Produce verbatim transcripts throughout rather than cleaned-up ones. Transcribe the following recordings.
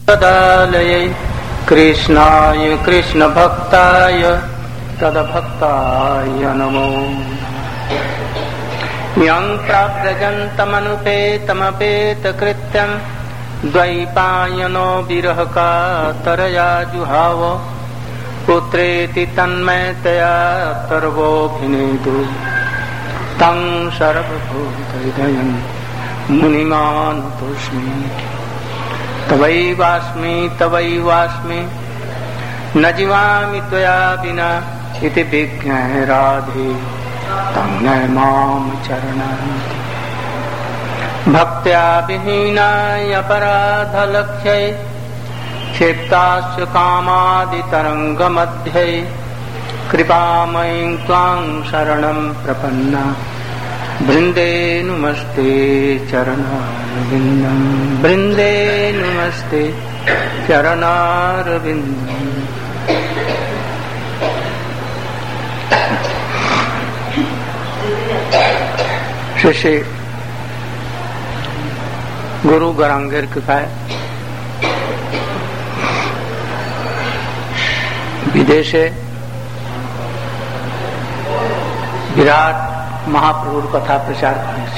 तदालये कृष्णाय कृष्ण भक्ताय तदभक्ताय नमो। यं प्राव्रजन्तमनुपेतमपेतकृत्यं द्वैपायनो विरह कातरया जुहाव पुत्रेति तन्मयतया सर्वोऽभिनेदु तं सर्वभूतहृदयं मुनिमानतोऽस्मि। तवैवास्मि तवैवास्मि न जीवामि त्वया विना इति विज्ञाय राधे तं न मां चरणान्ति। भक्त्या विहीनाय अपराधलक्ष्यै क्षिप्तास्य कामादितरङ्गमध्ये कृपामयीं त्वां शरणं प्रपन्ना बृन्दे नुमस्ते चरणारविन्दं बृन्दे नुमस्ते चरणारविन्दं। श्री गुरु गौरांगेर कृपाয় विदेशे विराट महाप्रभुर कथा प्रचार करे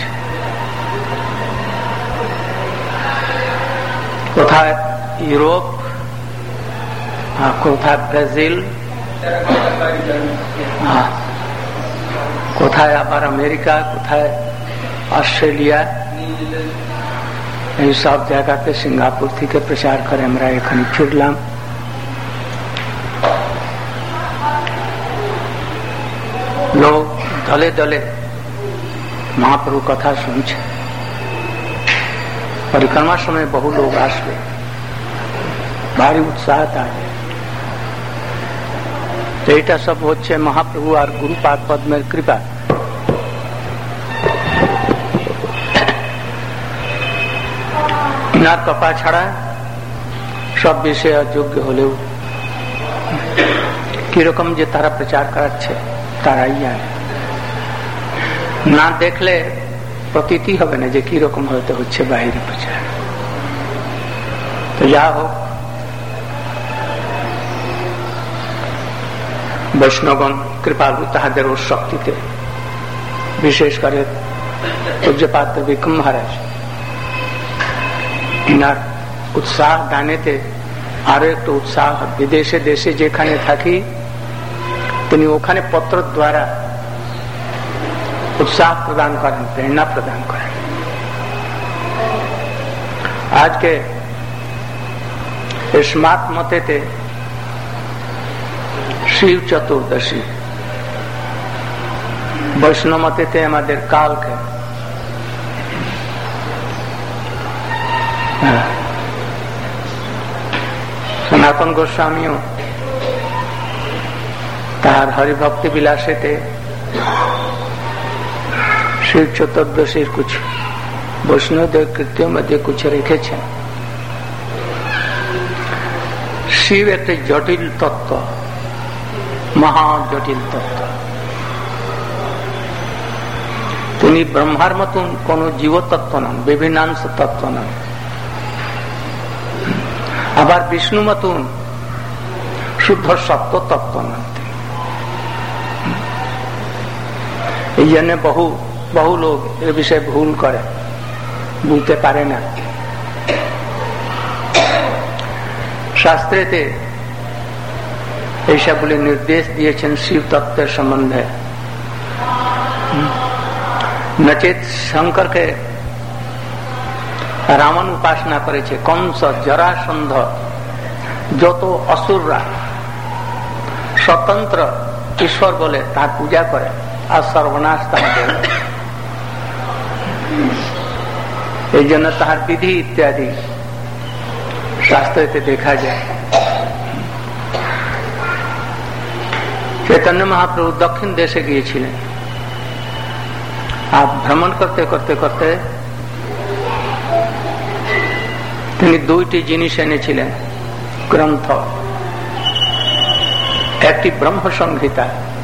कोথায় यूरोप कोথায় ब्राजिल कोথায় आबार अमेरिका कोথায় ऑस्ट्रेलिया এই সব জায়গাতে সিঙ্গাপুর থেকে প্রচার করে আমরা এখানে ফিরলাম। लोग दले दले महाप्रभु कथा শুনছে। परिक्रमा समय बहु लोग आसবে, भारी उत्साह থাকে। তো এটা সব হচ্ছে মহাপ্রভু আর গুরুপাদ পদ্মের কৃপা। ইনার কৃপা ছাড়া সব বিষয়ে অযোগ্য হলেও কিরকম যে তারা প্রচার করাচ্ছে তারাই জানে। না দেখলে প্রতীতি হবে না যে কিরকম হতে হচ্ছে বাইরে প্রচার। তো যা হোক, বৈষ্ণবগণ কৃপালু তাহাদের ওর শক্তিতে, বিশেষ করে পূজ্যপাদ বিক্রম মহারাজ ইনার উৎসাহ দানেতে আরো একটু উৎসাহ। বিদেশে দেশে যেখানে থাকি তিনি ওখানে পত্র দ্বারা उत्साह प्रदान करें, प्रेरणा प्रदान करें। आज के स्मार्ट मते थे शिव चतुर्दशी, वैष्णव मते थे हमारे काल के। सनातन गोस्वामियों तार हरिभक्ति विलासे थे शिव चतुर्दशी कुछ वैष्णवदेव कृत्यों मध्य कुछ रेखे छे। शिव एक जटिल तत्व, महा जटिल तत्व। তিনি ব্রহ্মার মতন কোন জীব তত্ত্ব নন, বিভিন্নাংশ তত্ত্ব নন। আবার বিষ্ণু মতন শুদ্ধ সত্য তত্ত্ব নন। এই জন্য বহু বহু লোক এ বিষয়ে ভুল করে, বুঝতে পারে না। শাস্ত্রেতে এইসবগুলি নির্দেশ দিয়েছেন শিব তত্ত্বের সম্বন্ধে। নচেত শঙ্করকে রামন উপাসনা করেছে, কংস, জরাসন্ধ, যত অসুররা স্বতন্ত্র ঈশ্বর বলে তার পূজা করে আর সর্বনাশ তাহাদের। এই জন্য তাহার বিধি ইত্যাদি শাস্ত্রেতে দেখা যায়। चैतन्य महाप्रभु दक्षिण देशे গিয়েছিলেন। আর ভ্রমণ করতে করতে করতে তিনি দুইটি জিনিস এনেছিলেন গ্রন্থ। একটি ব্রহ্ম সংহিতা,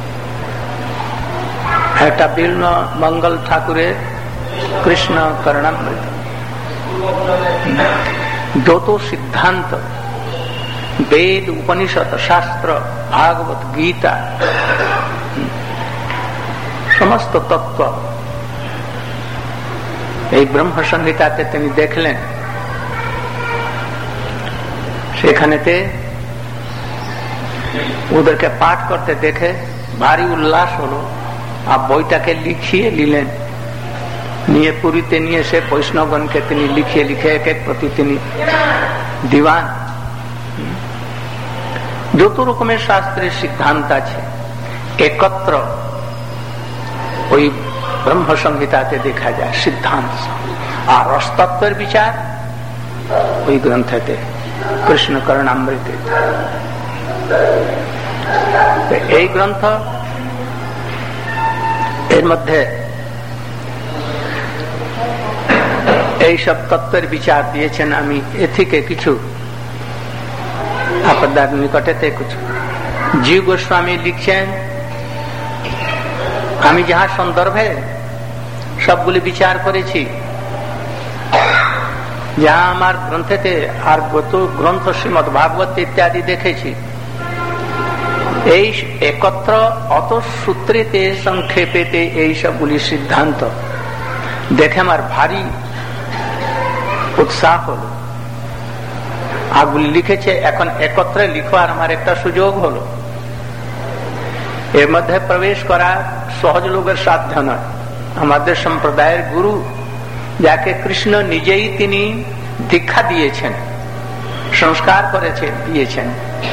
একটা বিল্ব মঙ্গল ঠাকুরের কৃষ্ণ করণামৃত। जो तो सिद्धांत वेद उपनिषद शास्त्र भागवत गीता समस्त तत्व এই ব্রহ্ম সংহিতাতে তিনি দেখলেন, সেখানেতে ওদেরকে পাঠ করতে দেখে ভারী উল্লাস হলো। আর বইটাকে লিখিয়ে নিলেন, নিয়ে পুরীতে নিয়ে এসে বৈষ্ণবগণকে তিনি লিখে লিখে এক এক প্রতি তিনি দিওয়ান। যত রকমের শাস্ত্রের সিদ্ধান্ত আছে একত্র ওই ব্রহ্ম সংহিতাতে দেখা যায় সিদ্ধান্ত। আর রসতত্ত্বের বিচার ওই গ্রন্থেতে কৃষ্ণ করুণামৃতে। এই গ্রন্থ এর মধ্যে এইসব তত্ত্বের বিচার দিয়েছেন। আমি এ থেকে কিছু আপনাদের নিকটেতে কিছু জীব গোস্বামী লিখছেন। আমি যাহা সন্দর্ভে সবগুলি বিচার করেছি, যাহা আমার গ্রন্থেতে আর গত গ্রন্থ শ্রীমদ ভাগবত ইত্যাদি দেখেছি, এই একত্র অত সূত্রেতে সংক্ষেপেতে এই সবগুলি সিদ্ধান্ত দেখে আমার ভারী উৎসাহ হলো। আগুলি লিখেছে, এখন একত্রে লিখবার আমার একটা সুযোগ হলো। এর মধ্যে প্রবেশ করা সহজ লোকের সাধ্য নয়। আমাদের সম্প্রদায়ের গুরু, যাকে কৃষ্ণ নিজেই তিনি দীক্ষা দিয়েছেন, সংস্কার করেছে দিয়েছেন,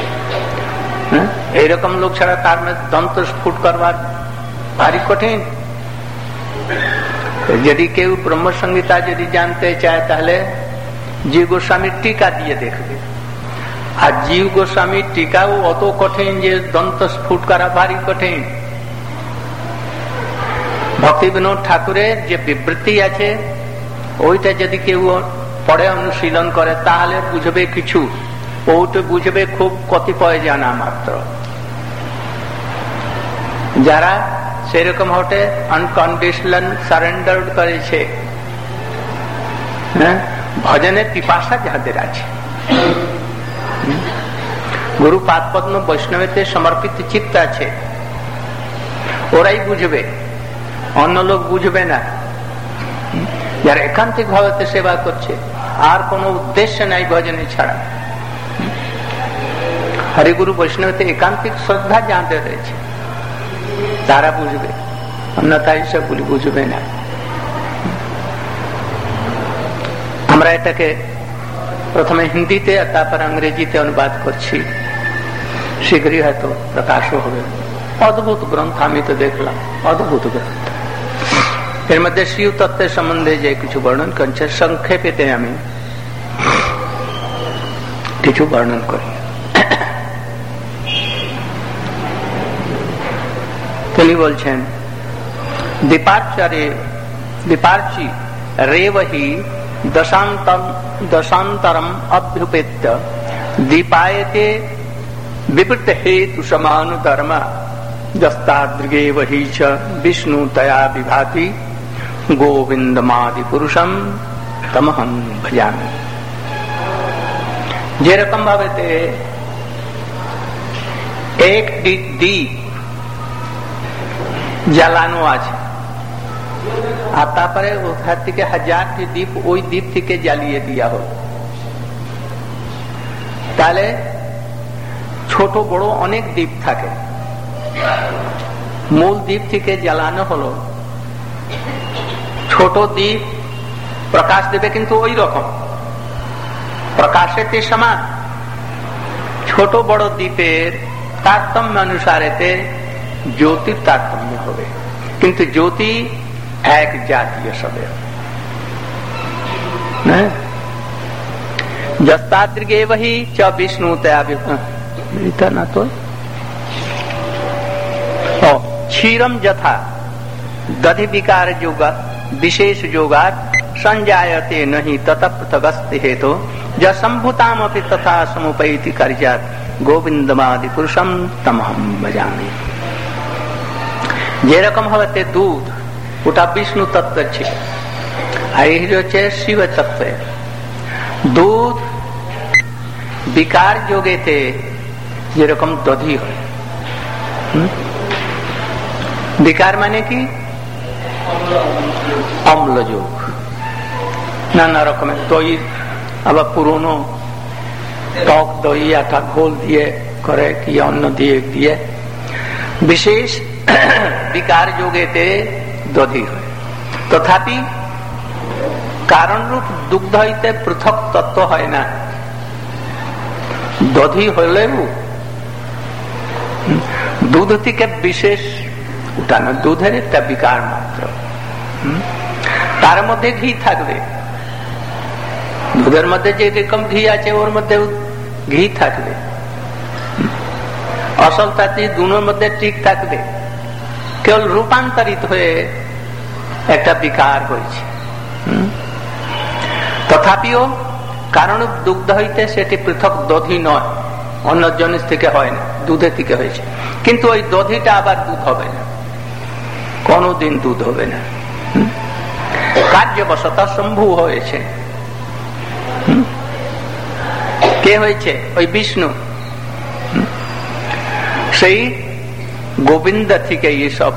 এইরকম লোক ছাড়া তার মধ্যে দন্ত স্ফুট করবার ভারী কঠিন। যদি কেউ ব্রহ্ম সংহিতা যদি জানতে চায় তাহলে জীব গোস্বামীর টিকা দিয়ে দেখবে। আর জীব গোস্বামীর টিকাও অত কঠিন যে দন্ত স্ফুট করা ভারী কঠিন। ভক্তি বিনোদ ঠাকুরের যে বিবৃতি আছে ওইটা যদি কেউ পড়ে অনুশীলন করে তাহলে বুঝবে কিছু, ওটা বুঝবে খুব কতিপয় জানা মাত্র। যারা সেরকম হতে আনকন্ডিশনাল সারেন্ডার করেছে, হ্যাঁ, ভজনের পিপাসা যাদের আছে, গুরু পাদপদ্ম বৈষ্ণবেতে সমর্পিত চিত্ত আছে, ওরাই বুঝবে, অন্য লোক বুঝবে না। যারা একান্তিক ভাবে সেবা করছে, আর কোনো উদ্দেশ্য নাই ভজনে ছাড়া, হরিগুরু বৈষ্ণবেতে একান্তিক শ্রদ্ধা যাদের রয়েছে তারা বুঝবে, অন্যথায় সবগুলি বুঝবে না। আমরা এটাকে প্রথমে হিন্দিতে তারপর ইংরেজিতে অনুবাদ করছি, শীঘ্রই হয়তো প্রকাশও হবে। অদ্ভুত গ্রন্থ, আমি তো দেখলাম অদ্ভুত গ্রন্থ। এর মধ্যে শিব তত্ত্বের সম্বন্ধে যে কিছু বর্ণন করছে, সংক্ষেপেতে আমি কিছু বর্ণন করি। তিনি বলছেন, দীপার্চারে দীপার্চি রেবহি দশান্তম দশান্তরম অভ্যুপেত্য দীপায়তে विपृत हेतु समान धर्म दस्तादृगे वही च विष्णु तया विभाति गोविंदमादि पुरुषम तमहम भजामि। যেরকম ভাবে এক দ্বীপ জ্বালানো আছে, আর তারপরে ওখান থেকে হাজারটি দ্বীপ ওই দ্বীপ থেকে জ্বালিয়ে দেওয়া হল, তাহলে ছোট বড় অনেক দ্বীপ থাকে, মূল দ্বীপ থেকে জ্বালানো হলো। ছোট দ্বীপ প্রকাশ দেবে কিন্তু ওই রকম প্রকাশেতে সমান, ছোট বড় দ্বীপের তারতম্য অনুসারেতে জ্যোতির তারতম্য হবে, কিন্তু জ্যোতি এক জাতীয় সবে। जस्ताद्रिगे वही च विष्णु तया ना तो क्षीरम यथा दधि विकार जोग विशेष जोगात संजायते नहीं ततः पृथगस्ति हेतु ज संभूतामपि तथा समुपैति कर्जात गोविंदमादि पुरुषम तमहम भजामि। যেরকম হবে দুধ, ওটা বিষ্ণু তত্ত্ব, আর এই হচ্ছে শিব তত্ত্ব। দুধ বিকার যোগেতে যেরকম দধি হয়, বিকার মানে কি অম্ল যোগ, নানা রকমের দই, আবার পুরনো টক দই একটা ঘোল দিয়ে করে কি অন্য দিয়ে দিয়ে বিশেষ বিকার যোগেতে দধি হয়। তথাপি কারণরূপ দুগ্ধ হইতে পৃথক তত্ত্ব হয় না। দধি হলেও দুধ থেকে বিশেষ উঠানো, দুধের একটা বিকার মাত্র, তার মধ্যে ঘি থাকবে। দুধের মধ্যে যেরকম ঘি আছে ওর মধ্যে ঘি থাকবে, আসল তাতে দুনোর মধ্যে ঠিক থাকবে, কেবল রূপান্তরিত হয়ে একটা বিকার হয়েছে। তথাপিও কারণ দুগ্ধ হইতে সেটি পৃথক দধি নয়, অন্য জিনিস থেকে হয় না, দুধের থেকে হয়েছে। কিন্তু ওই দধিটা আবার দুধ হবে না, কোনদিন দুধ হবে না। কার্যবশত শম্ভু হয়েছে। কে হয়েছে? ওই বিষ্ণু। সেই গোবিন্দ থেকে এইসব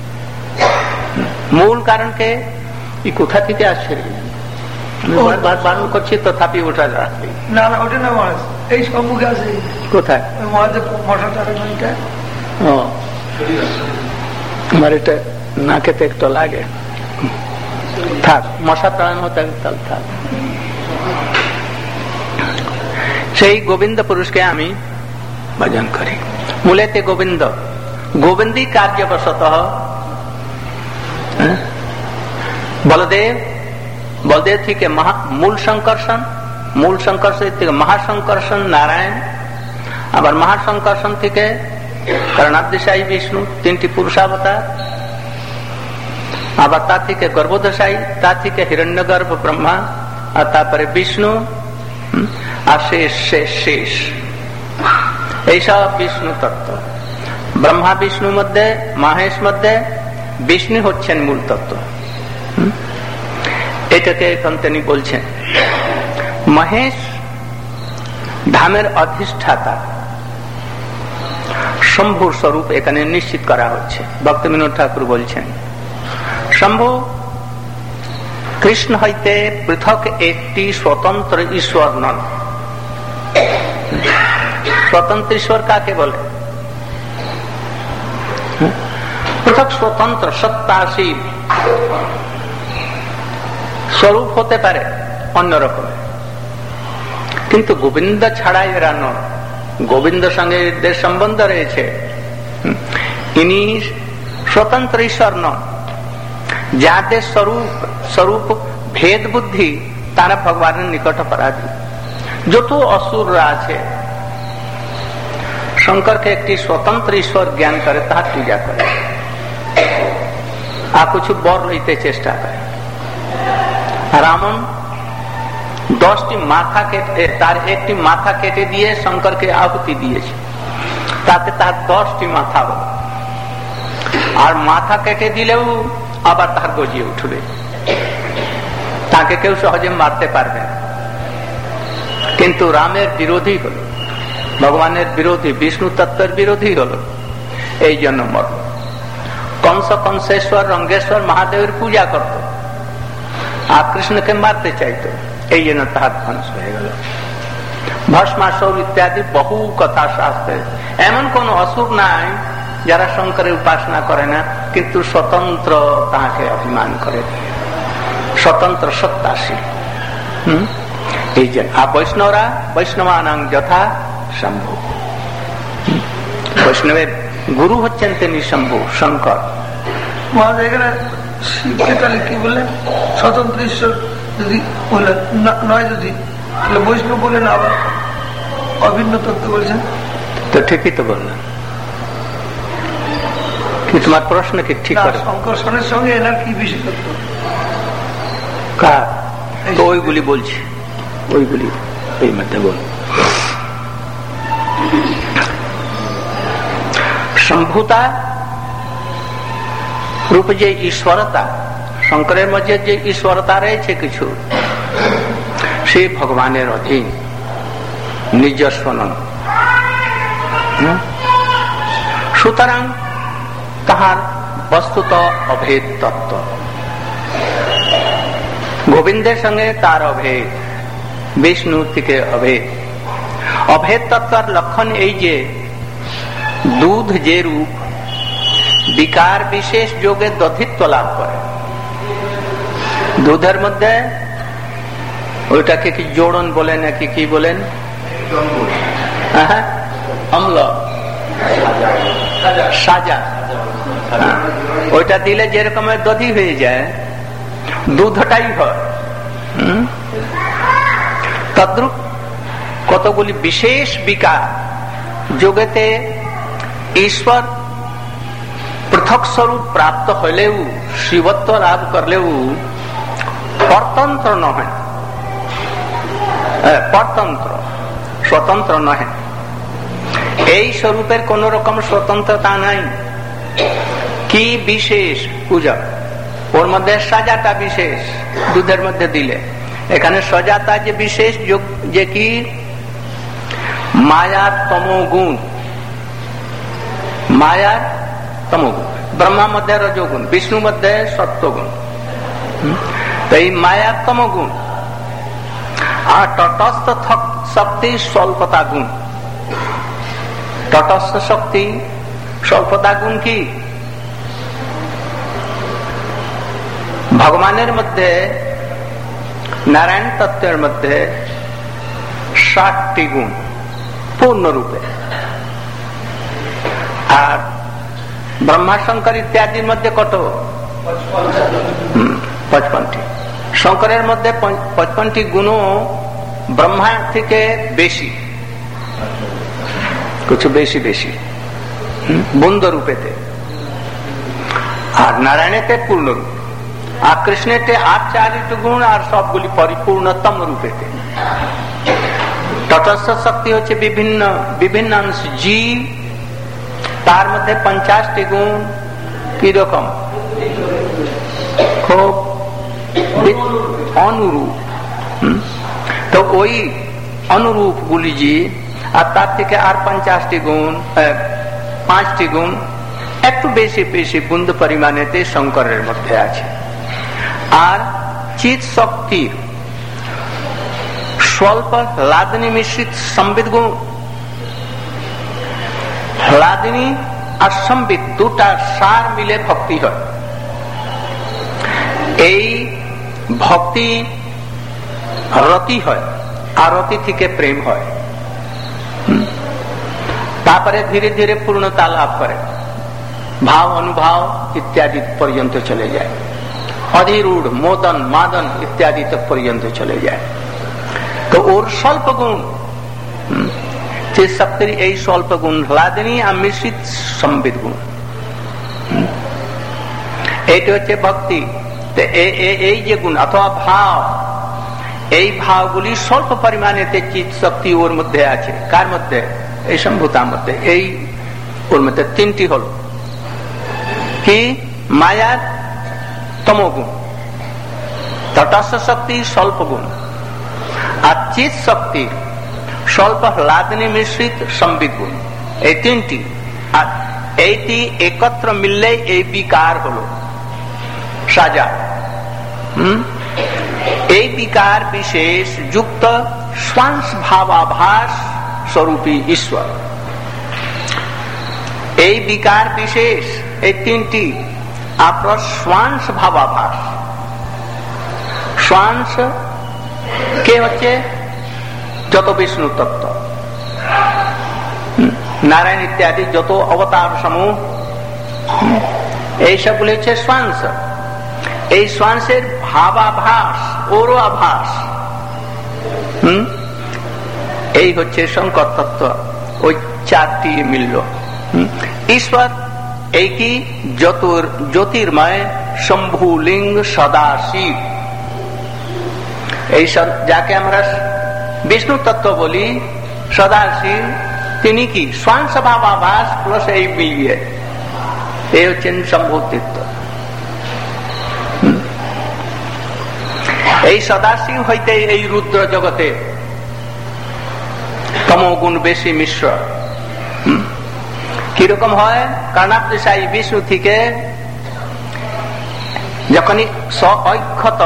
মূল কারণকে কোথা থেকে আসছে বারণ করছি, তথাপি ওটা রাখবি না না ওটা না মহারাজ, এই সম্মুখে আছে। কোথায়? আমার এটা নাকেতে একটু লাগে, থাক, মশা তাড়ানো থাক। সেই গোবিন্দ পুরুষকে আমি ভজন করি। মূলেতে গোবিন্দ, গোবিন্দী কার্যবশত বলদেব, বলদেব থেকে মূল সংকর্ষণ, মূল সংকর্ষণ থেকে মহাসংকর্ষণ নারায়ণ, আবার মহাসংকর্ষণ থেকে কারণাবদেশায়ী বিষ্ণু, তিনটি পুরুষাবতার, আবার তার থেকে গর্ভোদশায়ী, তার থেকে হিরণ্যগর্ভ ব্রহ্মা, আর তারপরে বিষ্ণু, আর শেষ শেষ শেষ এইসব বিষ্ণু তত্ত্ব। ব্রহ্মা বিষ্ণুর মধ্যে, মহেশ মধ্যে বিষ্ণু হচ্ছেন মূল তত্ত্ব। এটাকে এখন তিনি বলছেন মহেশ ধামের অধিষ্ঠাতা, শম্ভুর স্বরূপ এখানে নিশ্চিত করা হচ্ছে। ভক্তবিনোদ ঠাকুর বলছেন শম্ভু কৃষ্ণ হইতে পৃথক একটি স্বতন্ত্র ঈশ্বর নন। স্বতন্ত্র ঈশ্বর কাকে বলে? পৃথক স্বতন্ত্র সত্তাশীল স্বরূপ হতে পারে অন্যরকম, কিন্তু গোবিন্দ ছাড়াই এরা নন। গোবিন্দ সঙ্গে এদের সম্বন্ধ রয়েছে, ইনি স্বতন্ত্র ঈশ্বর নন। যাদের স্বরূপ স্বরূপ ভেদ বুদ্ধি, তারা ভগবানের নিকট অপরাধী। যত অসুররা আছে শঙ্করকে একটি স্বতন্ত্র ঈশ্বর জ্ঞান করে, তাহার পূজা করে, আর কিছু বর লইতে চেষ্টা করে। রামন দশটি মাথা কেটে, তার একটি মাথা কেটে দিয়ে শঙ্করকে আহুতি দিয়েছে, তাতে তার দশটি মাথা হল। আর মাথা কেটে দিলেও আবার তার গজিয়ে উঠবে, তাকে কেউ সহজে মারতে পারবে না। কিন্তু রামের বিরোধী হল, ভগবানের বিরোধী, বিষ্ণু তত্ত্বের বিরোধী হল, এই জন্য মরল। কংস কংসেশ্বর রঙ্গেশ্বর মহাদেবের পূজা করত, আর কৃষ্ণকে মারতে চাইত, এই জন্য তাহার ধ্বংস হয়ে গেল। ভস্মাসুর ইত্যাদি বহু কথা শাস্ত্রে, এমন কোন অসুর নাই যারা শঙ্করের উপাসনা করে না, কিন্তু স্বতন্ত্র তাহাকে অভিমান করে, স্বতন্ত্র সত্তাশীল। হম এই যে আর বৈষ্ণবরা বৈষ্ণবানাং যথা শম্ভু, বৈষ্ণবের গুরু হচ্ছেন তিনি শম্ভু, শঙ্কর। এখানে শিবকে তাহলে কি বললেন? স্বতন্ত্র ঈশ্বর যদি বললেন নয়, যদি তাহলে বৈষ্ণব বললেন, আবার অভিন্ন তত্ত্ব বলছেন, তো ঠিকই তো বললেন। কি তোমার প্রশ্ন কি ঠিক করে? সংকর্ষণের সঙ্গে এনার কি বিশেষত্ব? কার? তো ওইগুলি বলছি, ওইগুলি এই মধ্যে বল। শম্ভুতা রূপ যে ঈশ্বরতা, শঙ্করের মধ্যে যে ঈশ্বরতা রয়েছে কিছু, সে ভগবানের অধীন। নিজস্ব নন। সুতরাং তাহার বস্তুত অভেদ তত্ত্ব, গোবিন্দের সঙ্গে তার অভেদ, বিষ্ণুর থেকে অভেদ। অভেদ তত্ত্বের লক্ষণ এই যে দুধ যে রূপ বিকার বিশেষ যোগে দধিত্ব লাভ করে, দুধের মধ্যে ওইটাকে কি জোড়ন বলে নাকি কি বলেন, অম্ল, সাজা, ওইটা দিলে যেরকম দধি হয়ে যায় দুধটাই হয়। তদ্রূপ কতগুলি বিশেষ বিকার যোগেতে ঈশ্বর পৃথক স্বরূপ প্রাপ্ত হলেও, শিবত্ব লাভ করলেও পরতন্ত্র নহে, পরতন্ত্র স্বতন্ত্র নহে। এই স্বরূপের কোন রকম স্বতন্ত্রতা নাই। কি বিশেষ পূজা, ওর মধ্যে সাজাটা বিশেষ, দুধের মধ্যে দিলে এখানে সজাতা যে বিশেষ, যে কি মায়ার তমোগুণ, মায়ার তমোগুণ, ব্রহ্মা মধ্যে রজোগুণ, বিষ্ণু মধ্যে সত্যগুণ। তো এই মায়ার তমোগুণ আর তটস্থ শক্তি স্বল্পতা গুণ। তটস্থ শক্তি স্বল্পতা গুণ কি? ভগবানের মধ্যে, নারায়ণ তত্ত্বের মধ্যে ষাটটি গুণ পূর্ণরূপে, আর ব্রহ্মা শঙ্কর ইত্যাদির মধ্যে কত? পঁচপনটি। শঙ্করের মধ্যে পঁচপনটি গুণও ব্রহ্মা থেকে বেশি, কিছু বেশি বেশি বন্ধ রূপেতে, আর নারায়ণেতে পূর্ণরূপ, আর কৃষ্ণেতে আর চারিটি গুণ, আর সবগুলি পরিপূর্ণতম রূপেতে। তটস্থ শক্তি হচ্ছে বিভিন্ন বিভিন্ন অংশ জীব, তার মধ্যে পঞ্চাশটি গুণ কিরকম? খুব অনুরূপ। তো ওই অনুরূপ গুলি জি, আর তার থেকে আর পঞ্চাশটি গুণ, পাঁচটি গুণ একটু বেশি বেশি বুন্দ পরিমাণেতে শঙ্করের মধ্যে আছে। আর চিৎ শক্তির স্বল্প লাদিনী মিশ্রিত সম্বিত গুণ, লাদিনী আর সম্বিত দুটা সার মিলে ভক্তি হয়। এই ভক্তি রতি হয়, আর রতি থেকে প্রেম হয়, তারপরে ধীরে ধীরে পূর্ণতা লাভ করে, ভাব অনুভাব ইত্যাদি পর্যন্ত চলে যায়, অধিরূঢ় মোদন মাদন ইত্যাদি তক পর্যন্ত চলে যায়। তো ওর স্বল্প গুণ, শক্তির এই স্বল্প গুণ লাদিনী আর মিশ্রিত সম্বিত গুণ, এইটা হচ্ছে ভক্তি। এই যে গুণ অথবা ভাব, এই ভাবগুলি স্বল্প পরিমাণে চিৎ শক্তি ওর মধ্যে আছে। কার মধ্যে? এই সম্ভূতার মধ্যে। এই ওর মধ্যে তিনটি হল কি? মায়ার তমোগুণ, তটস্থ শক্তি স্বল্প গুণ, আর চিৎ শক্তি স্বল্প লাদিনী মিশ্রিত সম্বিত গুণ, এই তিনটি। আর এইটি একত্র মিললে এই বিকার হলো সাজা। হম এই বিকার বিশেষ যুক্ত স্বাংশ ভাবাভাস স্বরূপী ঈশ্বর। এই বিকার বিশেষ এই তিনটি আপনার স্বাংশ ভাবাভাস। স্বাংশ কে হচ্ছে যত বিষ্ণু তত্ত্ব, নারায়ণ ইত্যাদি যত অবতার সমূহ, এইসবগুলি হচ্ছে স্বাংশ। এই শ্বাসের ভাবাভাস, ওর আভাস, হম এই হচ্ছে শঙ্কর তত্ত্ব। ওই চারটি মিলল। ঈশ্বর এই কি? জ্যোতির জ্যোতির্ময় শম্ভুলিঙ্গ সদাশিব। এই যাকে আমরা বিষ্ণু তত্ত্ব বলি, সদাশিব, তিনি কি? শ্বাস ভাবাভাস প্লাস এই মিলিয়ে এই হচ্ছেন শম্ভুতীর্থ। এই সদাশিব হইতে এই রুদ্র জগতে তমোগুণ বেশি মিশ্র। কিরকম হয়? কর্ণাবদেশায়ী বিষ্ণু থেকে যখনই স্ব-ঐক্যত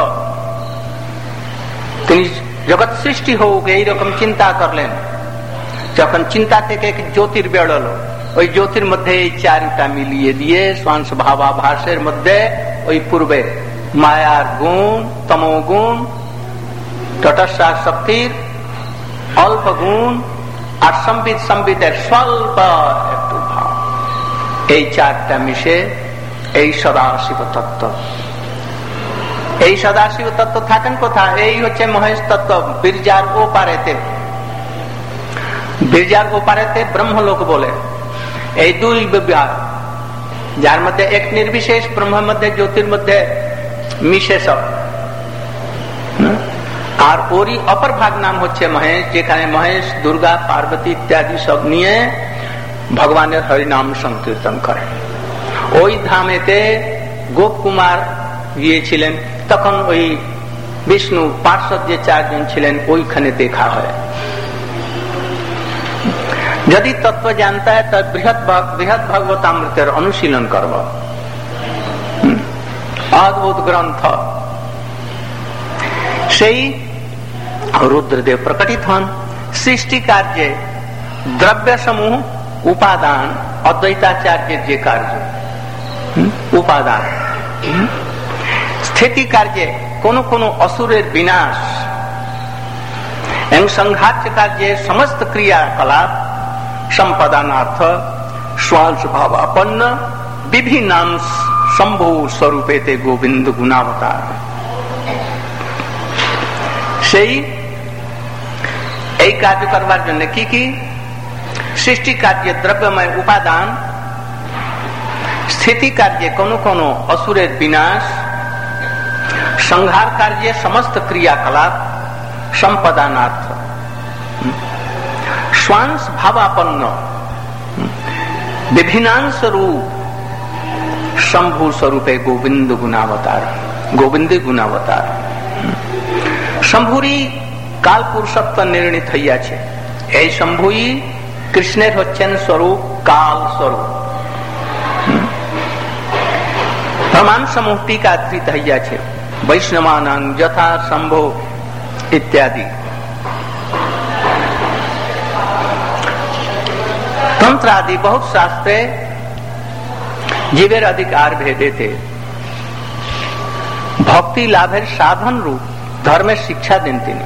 তিনি জগৎ সৃষ্টি হোক এইরকম চিন্তা করলেন, যখন চিন্তা থেকে জ্যোতির বেরোলো, ওই জ্যোতির মধ্যে এই চারটা মিলিয়ে দিয়ে স্বাংশ ভাবাভাসের মধ্যে ওই পূর্বে মায়ার গুণ, তমোগুণ, তটস্যার শক্তির অল্প গুণ আর সম্বিত সম্বিতের স্বল্প একটু ভাব, এই চারটা মিশে এই সদাশিব তত্ত্ব। এই সদাশিব তত্ত্ব থাকেন কোথায়? এই হচ্ছে মহেশ তত্ত্ব। বীর্যার ওপারেতে, বীর্যার ওপারেতে ব্রহ্মলোক বলে এই দুই বিভাগ, যার মধ্যে এক নির্বিশেষ ব্রহ্মের মধ্যে জ্যোতির মধ্যে মিশে সব, আর ওরই অপর ভাগ নাম হচ্ছে মহেশ, যেখানে মহেশ, দুর্গা, পার্বতী ইত্যাদি সব নিয়ে ভগবানের হরিনাম সংকীর্তন করে। ওই ধামেতে গোপ কুমার গিয়েছিলেন, তখন ওই বিষ্ণু পার্শ্বদ যে চারজন ছিলেন ওইখানে দেখা হয়। যদি তত্ত্ব জানতে হয় তো বৃহৎ বৃহৎ ভাগবতামৃতের অনুশীলন করব। অদ্ভুত গ্রন্থ। সেই রুদ্রদেব প্রকটিত হন সৃষ্টি কার্যে দ্রব্য সমূহ উপাদান, অদ্বৈতাচার্যের যে কার্য উপাদান, স্থিতি কার্যে কোন কোন অসুরের বিনাশ এবং সংঘাত কার্যে সমস্ত ক্রিয়াকলাপ সম্পাদনার্থ স্বাংশ ভাবাপন্ন বিভিন্ন শম্ভু স্বরূপেতে গোবিন্দ গুণাবতার। সেই এই কার্য করবার জন্য কি কি? সৃষ্টি কার্যে দ্রব্যময় উপাদান, স্থিতি কার্যে কোন কোন অসুরের বিনাশ, সংহার কার্যে সমস্ত ক্রিয়াকলাপ সম্পাদনার্থ স্বাংশ ভাবাপন্ন বিভিন্নাংশ রূপ শম্ভু স্বরূপে গোবিন্দ গুণাবতার। গোবিন্দ গুণাবতার শম্ভুরই কাল পুরুষত্ব নির্ণীত হইয়াছে। এই শম্ভুই কৃষ্ণের হচ্ছেন স্বরূপ, কাল স্বরূপ। প্রমাণ সমূহ টিকাধৃত হইয়াছে, বৈষ্ণবানাং যথা শম্ভু ইত্যাদি। তন্ত্র আদি বহুত শাস্ত্রে জীবের অধিকার ভেদেতে ভক্তি লাভের সাধন রূপ ধর্মের শিক্ষা দেন তিনি।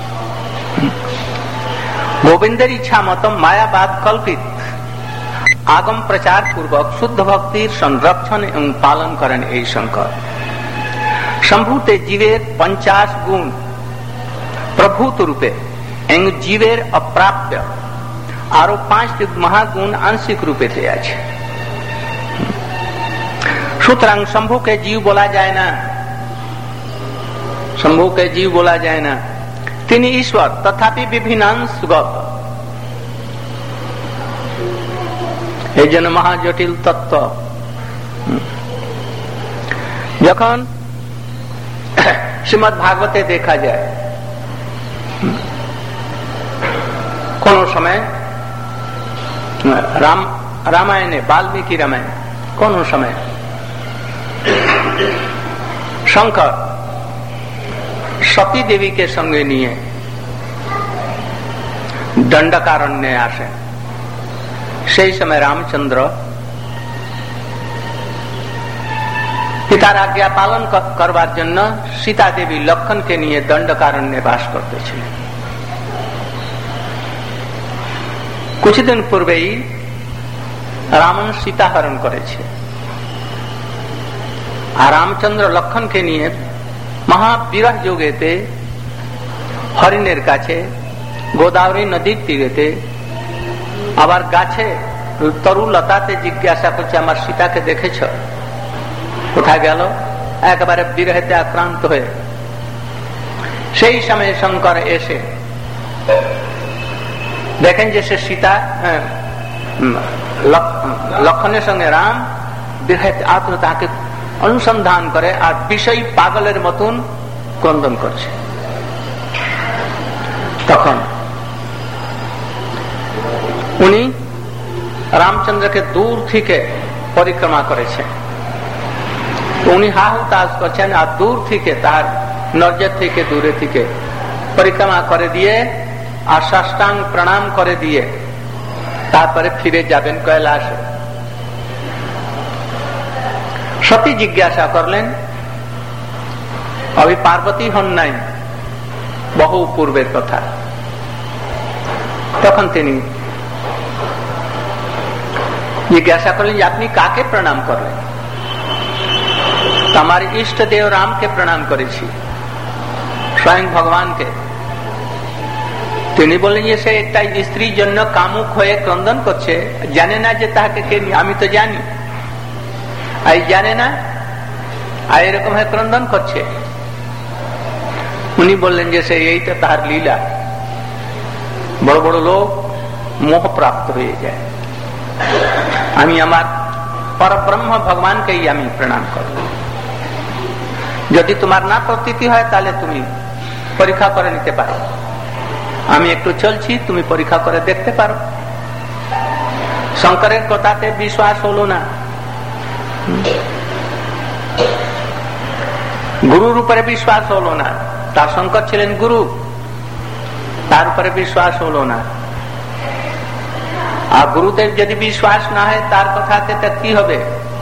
গোবিন্দের ইচ্ছা মত মায়াবাদ কল্পিত আগম প্রচার পূর্বক শুদ্ধ ভক্তির সংরক্ষণ এবং পালন করেন এই শঙ্কর। শম্ভুতে জীবের পঞ্চাশ গুণ প্রভূত রূপে এবং জীবের অপ্রাপ্য আরো পাঁচটি মহাগুণ আংশিক রূপেতে আছে। সুতরাং শম্ভুকে জীব বলা যায় না, শম্ভুকে জীব বলা যায় না। তিনি ঈশ্বর, তথাপি বিভিন্নাংশগত। এই জন্য মহাজটিল তত্ত্ব। যখন শ্রীমদ্ ভাগবতে দেখা যায় কোন সময়, রাম রামায়ণে বাল্মীকি রামায়ণে কোন সময় শঙ্কর সতী দেবীকে সঙ্গে নিয়ে দণ্ডকারণ্যে আসেন। সেই সময় রামচন্দ্র পিতার আজ্ঞা পালন করবার জন্য সীতা দেবী লক্ষণকে নিয়ে দণ্ডকারণ্যে বাস করতেছিলেন। কিছুদিন পূর্বেই রাবণ সীতা হরণ করেছে, আর রামচন্দ্র লক্ষণকে নিয়ে মহাবিরহ যোগেতে হরিণের কাছে, গোদাবরী নদীর তীরেতে, আবার গাছে তরু লতাতে জিজ্ঞাসা করছে, আমার সীতাকে দেখেছ? কোথায় গেল? একেবারে বিরহেতে আক্রান্ত হয়ে। সেই সময় শঙ্কর এসে দেখেন যে সে সীতা, লক্ষণের সঙ্গে রাম বিরহেতে আত্ম তাকে অনুসন্ধান করে আর বিষয় পাগলের মতন ক্রন্দন করছে। তখন উনি রামচন্দ্রকে দূর থেকে পরিক্রমা করেছেন। উনি হা হুতাশ করছেন আর দূর থেকে তার নজর থেকে দূরে থেকে পরিক্রমা করে দিয়ে আর সাষ্টাঙ্গ প্রণাম করে দিয়ে তারপরে ফিরে যাবেন কৈলাসে। সতী জিজ্ঞাসা করলেন, অভি পার্বতী হন নাই, বহু পূর্বের কথা। তখন তিনি জিজ্ঞাসা করলেন যে আপনি কাকে প্রণাম করলেন? আমার ইষ্ট দেব রামকে প্রণাম করেছি, স্বয়ং ভগবানকে। তিনি বললেন যে সে একটা স্ত্রীর জন্য কামুক হয়ে ক্রন্দন করছে, জানে না যে তাকে কে। আমি তো জানি, আর জানে না, আর এরকম হয়ে ক্রন্দন করছে। উনি বললেন যে সে এই তো তার লীলা, বড় বড় লোক মোহ প্রাপ্ত হয়ে যায়। আমি আমার পরব্রহ্ম ভগবানকেই আমি প্রণাম করব। যদি তোমার না প্রতীতি হয় তাহলে তুমি পরীক্ষা করে নিতে পারো, আমি একটু চলছি, তুমি পরীক্ষা করে দেখতে পারো। শঙ্করের কথাতে বিশ্বাস হলো না, গুরুর উপরে বিশ্বাস হলো না। তার শঙ্কর ছিলেন গুরু, তার উপরে বিশ্বাস হলো না। আর গুরুদেব যদি বিশ্বাস না হয় তার কথাতে কি হবে?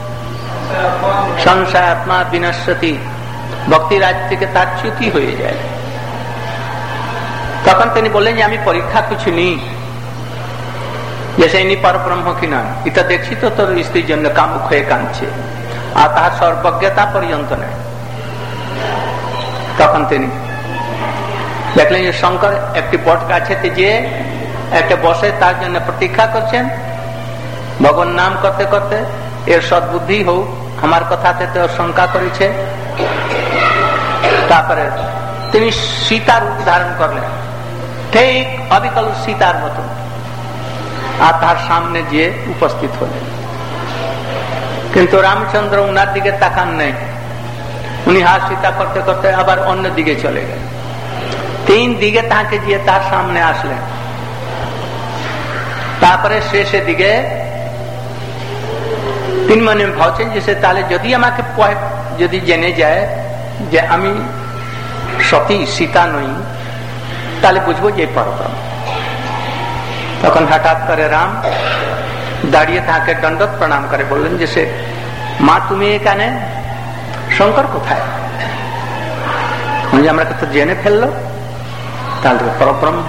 সংশয় আত্মা বিনশ্বতি, ভক্তি রাজ থেকে তার চ্যুতি হয়ে যায়। তখন তিনি বললেন যে আমি পরীক্ষা কিছু নিই, যে সে ইনি পরব্রহ্ম কিনা। এটা দেখছি তো তোর স্ত্রীর জন্য কামুক হয়ে কাঁদছে, আর তাহার সর্বজ্ঞতা পর্যন্ত নেই। তখন তিনি দেখলেন যে শঙ্কর একটি বট গাছেতে যে একটা বসে তার জন্য প্রতীক্ষা করছেন, ভগবান নাম করতে করতে এর সদ্বুদ্ধি হোক, আমার কথাতে তো শঙ্কা করেছে। তারপরে তিনি সীতার রূপ ধারণ করলেন, ঠিক অবিকল সীতার মতো, আর তার সামনে গিয়ে উপস্থিত হলেন। কিন্তু রামচন্দ্র উনার দিকে তাকান নেই, উনি হা সীতা করতে করতে আবার অন্য দিকে চলে গেলেন। তিন দিকে তাকে গিয়ে তার সামনে আসলেন। তারপরে শেষের দিকে তিনি মনে ভাবছেন যে সে তাহলে যদি আমাকে যদি জেনে যায় যে আমি সতী সীতা নই, তাহলে বুঝবো যে পরব্রহ্ম। তখন হঠাৎ করে রাম দাঁড়িয়ে তাকে দণ্ডক প্রণাম করে বললেন যে সে মা তুমি এখানে, শঙ্কর কোথায়? আমরা তো জেনে ফেললো, তাহলে পরব্রহ্ম।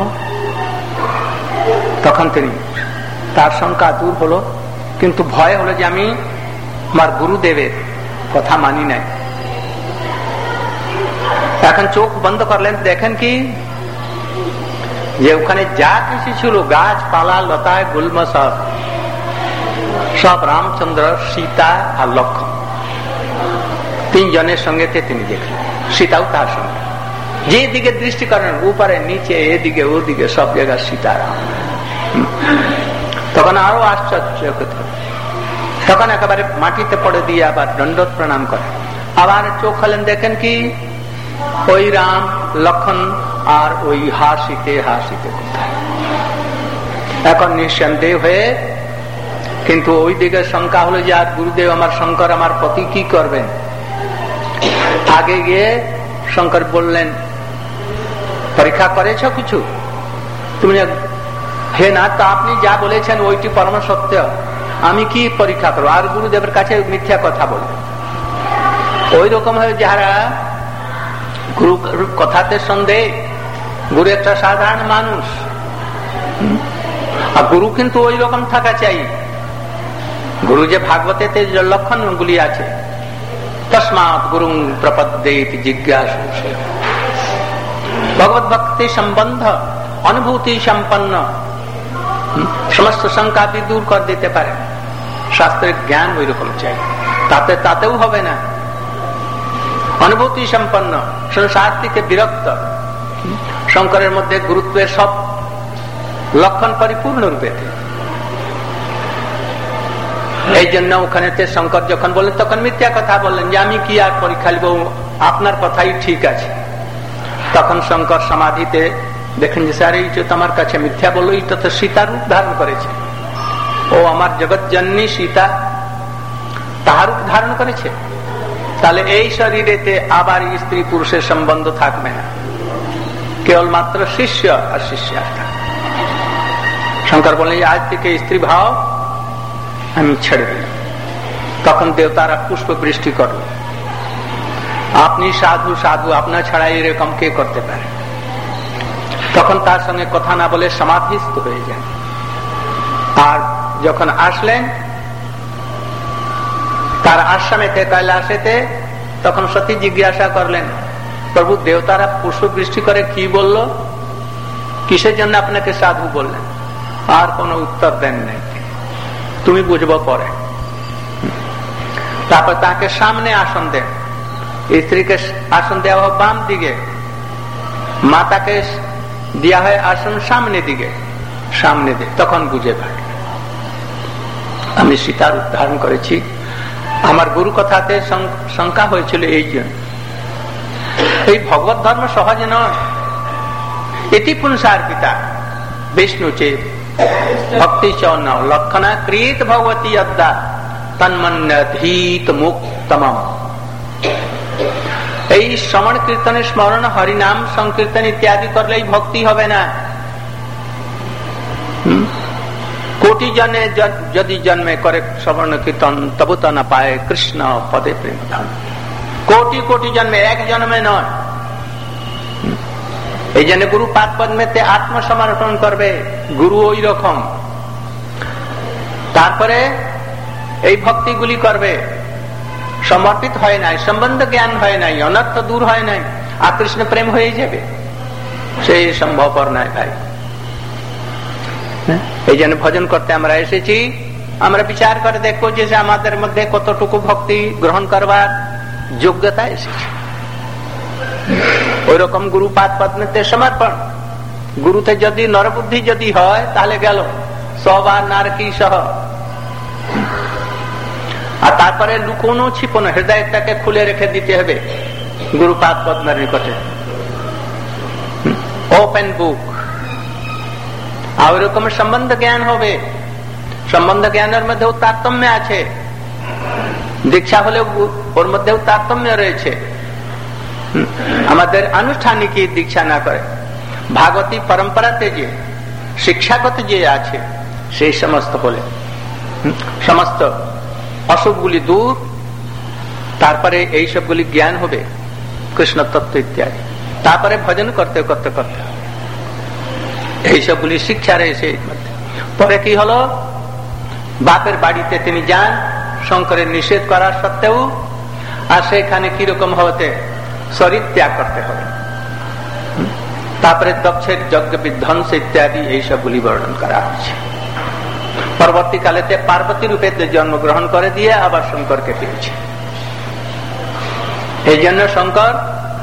তখন তিনি তার শঙ্কা দূর হলো, কিন্তু ভয় হলো যে আমি আমার গুরুদেবের কথা মানি নাই। এখন চোখ বন্ধ করলেন, দেখেন কি যে ওখানে যা কিছু ছিল, গাছপালা লতায় গুল্ম, সব সব রামচন্দ্র, সীতা আর লক্ষ্মণ তিনজনের সঙ্গে তিনি দেখলেন। সীতাও তার সঙ্গে, যে দিকে দৃষ্টি করেন উপরে নিচে এদিকে ওদিকে সব জায়গায় সীতারাম। তখন আরো আশ্চর্য, তখন একেবারে মাটিতে পড়ে দিয়ে আবার দণ্ডক প্রণাম করে। আবার চোখ খোলেন, দেখেন কি ওই রাম লক্ষণ আর ওই হাসিতে হাসিতে কোথায়। এখন নিঃসন্দেহ হয়ে, কিন্তু ওই দিকে শঙ্কা হলো যে আর গুরুদেব আমার শঙ্কর আমার পতি কি করবেন। আগে গিয়ে শঙ্কর বললেন, পরীক্ষা করেছ কিছু তুমি? হে না, তো আপনি যা বলেছেন ওইটি পরম সত্য, আমি কি পরীক্ষা করবো? আর গুরুদেবের কাছে মিথ্যা কথা বলে। ওই রকম ভাবে যারা গুরু কথাতে সন্দেহ, গুরু একটা সাধারণ মানুষ, আর গুরু কিন্তু ওই রকম থাকা চাই। গুরু যে ভাগবতে যে লক্ষণ গুলি আছে, তস্মাৎ গুরু প্রপদ্যেতি জিজ্ঞাসু, ভগবত ভক্তি সম্বন্ধ অনুভূতি সম্পন্ন, সমস্ত শঙ্কা भी दूर कर দিতে পারে। শাস্ত্রের জ্ঞান ওই রকম চাই, তাতে তাতেও হবে না। অনুভূতি সম্পন্ন, সংসার থেকে বিরক্ত, শঙ্করের মধ্যে গুরুত্বের সব লক্ষণ পরিপূর্ণ রূপে। এই জন্য ওখানে শঙ্কর যখন বললেন তখন মিথ্যা কথা বললেন যে আমি কি আর পরীক্ষা লিব, আপনার কথাই ঠিক আছে। তখন শঙ্কর সমাধিতে দেখেন যে স্যার এই যে তোমার কাছে মিথ্যা বললো, এটা তো সীতা রূপ ধারণ করেছে, ও আমার জগৎ জননী সীতা তাহার রূপ ধারণ করেছে, তাহলে এই শরীরেতে আবার স্ত্রী পুরুষের সম্বন্ধ থাকবে না, কেবলমাত্র শিষ্য আর শিষ্যার্থ। শঙ্কর বললেন আজ থেকে স্ত্রী ভাব আমি ছেড়ে দিলাম। তখন দেবতারা পুষ্প বৃষ্টি করল, আপনি সাধু সাধু, আপনার ছাড়া এরকম কে করতে পারে? তখন তার সঙ্গে কথা না বলে সমাধিস্থ হয়ে যান। আর যখন আসলেন তার আশ্রমেতে কৈলাসেতে, তখন সতী জিজ্ঞাসা করলেন, প্রভু দেবতারা পুষ্প বৃষ্টি করে কি বলল, কিসের জন্য আপনাকে সাধু বললেন? আর কোনো উত্তর দেন নাই, তুমি বুঝবো পরে। তারপর তাকে সামনে আসন দেন, স্ত্রীকে আসন দেওয়া হয় বাম দিকে, মাতাকে দেওয়া হয় আসন সামনে দিকে, সামনে দিকে। তখন বুঝে পারে আমি সীতার উদ্ধারণ করেছি। আমার গুরু কথাতে শঙ্কা হয়েছিল এই জন্য। এই ভগবত ধর্ম সহজ নয়, এটি পুনসার পিতা বিষ্ণু চেত ভক্তি চৌন লক্ষণা কৃত ভগবতী অদ্দা তন্মন্যধীত মুক্তমম। এই শ্রবণ কীর্তনের স্মরণ, হরিনাম সংকীর্তন ইত্যাদি করলেই ভক্তি হবে না। কোটি জনে যদি জন্মে করে শ্রবণ কীর্তন তবু তো না পায় কৃষ্ণ পদে প্রেম ধন। কোটি কোটি জন্মে, এক জন্মে নয়। এই জন্য গুরু পাদ পদ্মেতে আত্মসমর্পণ করবে, গুরু ওই রকম। তারপরে এই ভক্তিগুলি করবে, সমর্পিত হয় নাই, সম্বন্ধ জ্ঞান হয় নাই, অনর্থ দূর হয় নাই, আর কৃষ্ণ প্রেম হয়ে যাবে, সেই সম্ভবপর নয় ভাই। এই জন্য ভজন করতে আমরা এসেছি, আমরা বিচার করে দেখবো যে আমাদের মধ্যে কতটুকু ভক্তি গ্রহণ করবার যোগ্যতা এসেছে। ওই রকম গুরু পাদ পদ্মেতে সমর্পণ। গুরুতে যদি নরবুদ্ধি যদি হয় তাহলে গেল সবার নারকী সহ। আর তারপরে লুকোনো ছিপনো, হৃদয়টাকে খুলে রেখে দিতে হবে গুরু পাদ পদ্মের নিকটে, ওপেন বুক। আর ওইরকম সম্বন্ধ জ্ঞান হবে। সম্বন্ধ জ্ঞানের মধ্যেও তারতম্য আছে, দীক্ষা হলেও ওর মধ্যেও তারতম্য রয়েছে। আমাদের আনুষ্ঠানিক দীক্ষা না করে ভাগবতী পরম্পরাতে যে শিক্ষাগত যে আছে সেই সমস্ত হলে সমস্ত অসুখগুলি দূর, তারপরে এই সবগুলি জ্ঞান হবে, কৃষ্ণ তত্ত্ব ইত্যাদি। তারপরে ভজন করতে করতে করতে এই সবগুলি শিক্ষা রয়েছে। পরে কি হলো, বাপের বাড়িতে তিনি যান শঙ্করের নিষেধ করার সত্ত্বেও, আর সেখানে কিরকম হতে শরীর ত্যাগ করতে হবে। তারপরে দক্ষের যজ্ঞ বিধ্বংস ইত্যাদি এই সবগুলি বর্ণন করা হয়েছে। পরবর্তীকালে পার্বতী রূপে জন্মগ্রহণ করে দিয়ে আবার শঙ্করকে পেয়েছে। এই জন্য শঙ্কর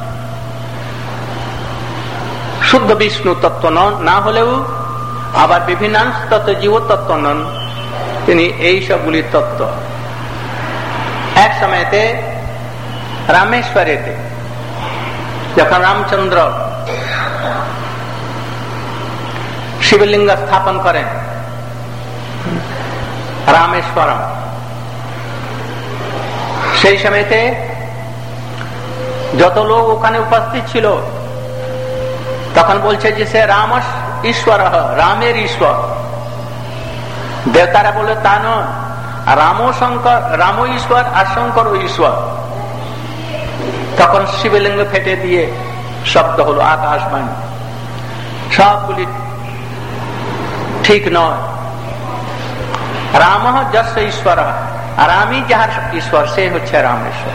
শুদ্ধ বিষ্ণু তত্ত্ব নন, না হলেও আবার বিভিন্ন তত্ত্ব জীব তত্ত্ব নন, তিনি এই সবগুলি তত্ত্ব। এক সময়তে রামেশ্বরেতে যখন রামচন্দ্র শিবলিঙ্গ স্থাপন করেন রামেশ্বরম, সেই সময়তে যত লোক ওখানে উপস্থিত ছিল তখন বলছে যে সে রাম ঈশ্বর, রামের ঈশ্বর। দেবতারা বলে তা নয়, রাম শঙ্কর, রাম ঈশ্বর আর শঙ্কর ঈশ্বর। তখন শিবলিঙ্গ ফেটে দিয়ে শব্দ হলো আকাশবাণী, সবগুলি ঠিক নয়। রাম যশ ঈশ্বর, আর আমি যাহার ঈশ্বর সে হচ্ছে রামেশ্বর।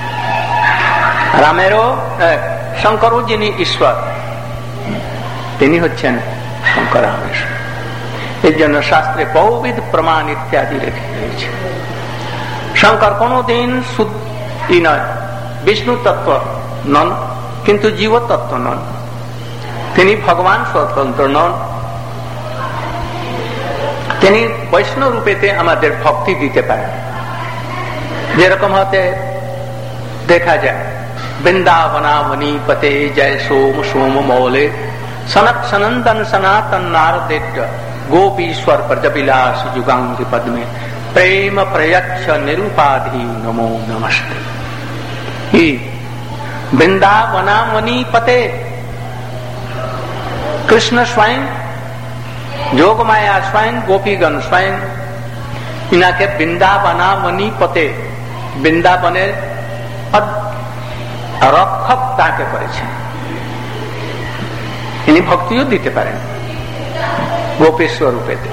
রামেরও শঙ্করও যিনি ঈশ্বর তিনি হচ্ছেন শঙ্কর রামেশ্বর। এর জন্য শাস্ত্রে বহুবিধ প্রমাণ ইত্যাদি রেখে রয়েছে। শঙ্কর কোনদিন শুদ্ধি নয়, বিষ্ণু তত্ত্ব নন, কিন্তু জীব তত্ত্ব নন। তিনি ভগবান স্বতন্ত্র নন। তিনি বৈষ্ণব রূপেতে আমাদের ভক্তি দিতে পারেন। যেরকম হতে দেখা যায় বৃন্দাবনামণি পতে জয় সোম সোম মৌলে सनक सनंदन सनातन नारदेट्य गोपीश्वर प्रजविलास जुगांग पद में प्रेम प्रयक्ष निरूपाधि नमो नमस्ते। ही वृंदावनावनी पते, कृष्ण स्वयं, जोग माया स्वयं, गोपीगण स्वयं इना के वृंदावनावनी पते, वृंदावने रक्षक ताके करेছে, इनी भक्तिও দিতে পারেন गोपेश्वर रूपेते।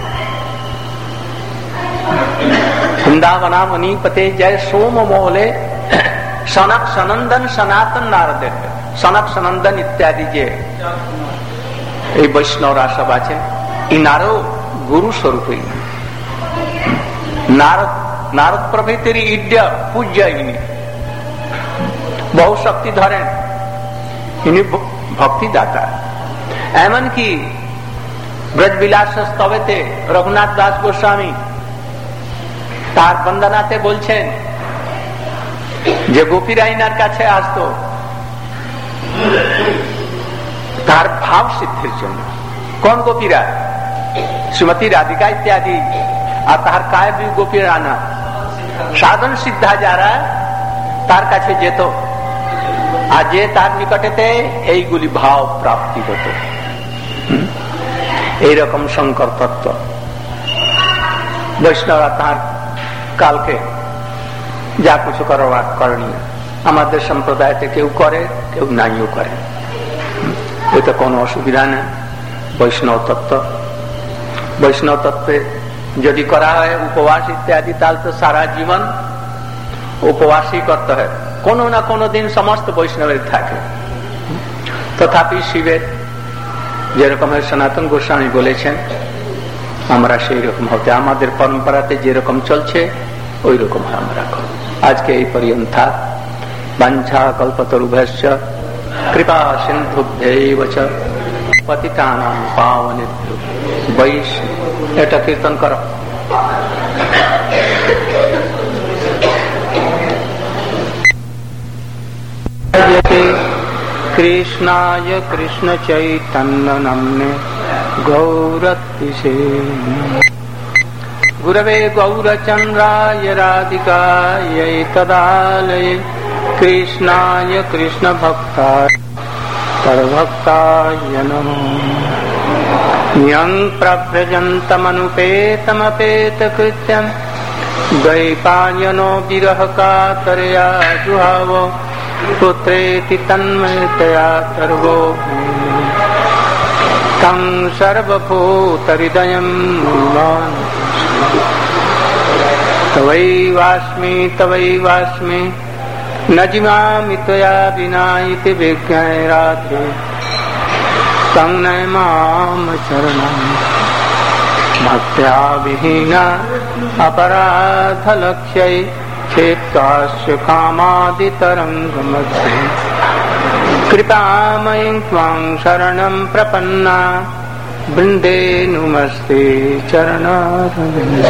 वृंदावनावनी पते जय सोम मोले सनक सनंदन सनातन नारद, सनक सनंदन इत्यादि जे এই বৈষ্ণবরা সব আছেন, ইনারও গুরু স্বরূপই। नारद नारद प्रभृतिर इड्य पूज्य इनी बहु शक्ति धरें, इनी भक्ति दाता। एमन की ब्रजবিলাস स्तवेते रघुनाथ दास गोस्वामी तार बंदनाते बोलছেন যে গোপীরা ইনার কাছে আসতো तार भाव सिद्धिर जन्य। कौन गोपीरा? श्रीमती राधिका इत्यादि। और तार काय भी गोपीर आना साधन सिद्धा जारा तार काछे जेत, आज जे तार निकटेते এইগুলি भाव प्राप्ति হতো। এই রকম শঙ্কর তত্ত্ব বৈষ্ণবরা তার কালকে যা কিছু করার করণীয় আমাদের সম্প্রদায়তে কেউ করে, কেউ নাইও করে, এতে কোনো অসুবিধা নেই। বৈষ্ণব তত্ত্ব, বৈষ্ণব তত্ত্বে যদি করা হয় উপবাস ইত্যাদি, তাহলে তো সারা জীবন উপবাসই করতে হয়, কোনো না কোনো দিন সমস্ত বৈষ্ণবের থাকে। তথাপি শিবের যেরকম সনাতন গোস্বামী বলেছেন আমরা সেই রকম হতে, আমাদের পরম্পরাতে যেরকম চলছে ওই রকম আমরা করব। আজকে এই পর্যন্ত বাঞ্ছা কল্পতরুভ্যশ্চ কৃপা সিন্ধুভ্যৈব চ পতিতানাং পাবনেভ্যো বৈষ্ণব। এটা কীর্তন করো। कृष्णाय कृष्ण चैतन्य नाम्ने गौरतिसे गुरवे गौरचंद्राय राधिकायै तदालये कृष्णाय कृष्ण भक्ताय तद्भक्ताय नमो। यं प्रव्रजन्तमनुपेतमपेतकृत्यं द्वैपायनो विरह कातरया जुहावो पुत्रेति तन्मयतया सर्वो तं सर्वभूतहृदयं तवैवास्मि तवैवास्मि न जिमामि त्वया विना इति विज्ञायरात्रे तं नमाम चरणं भक्त्या विहीना अपराधलक्ष्यै क्षेत्रास्य कामादितरङ्गमध्ये कृपामयीं त्वां शरणं प्रपन्ना वृन्दे नुमस्ते चरणारविन्दे।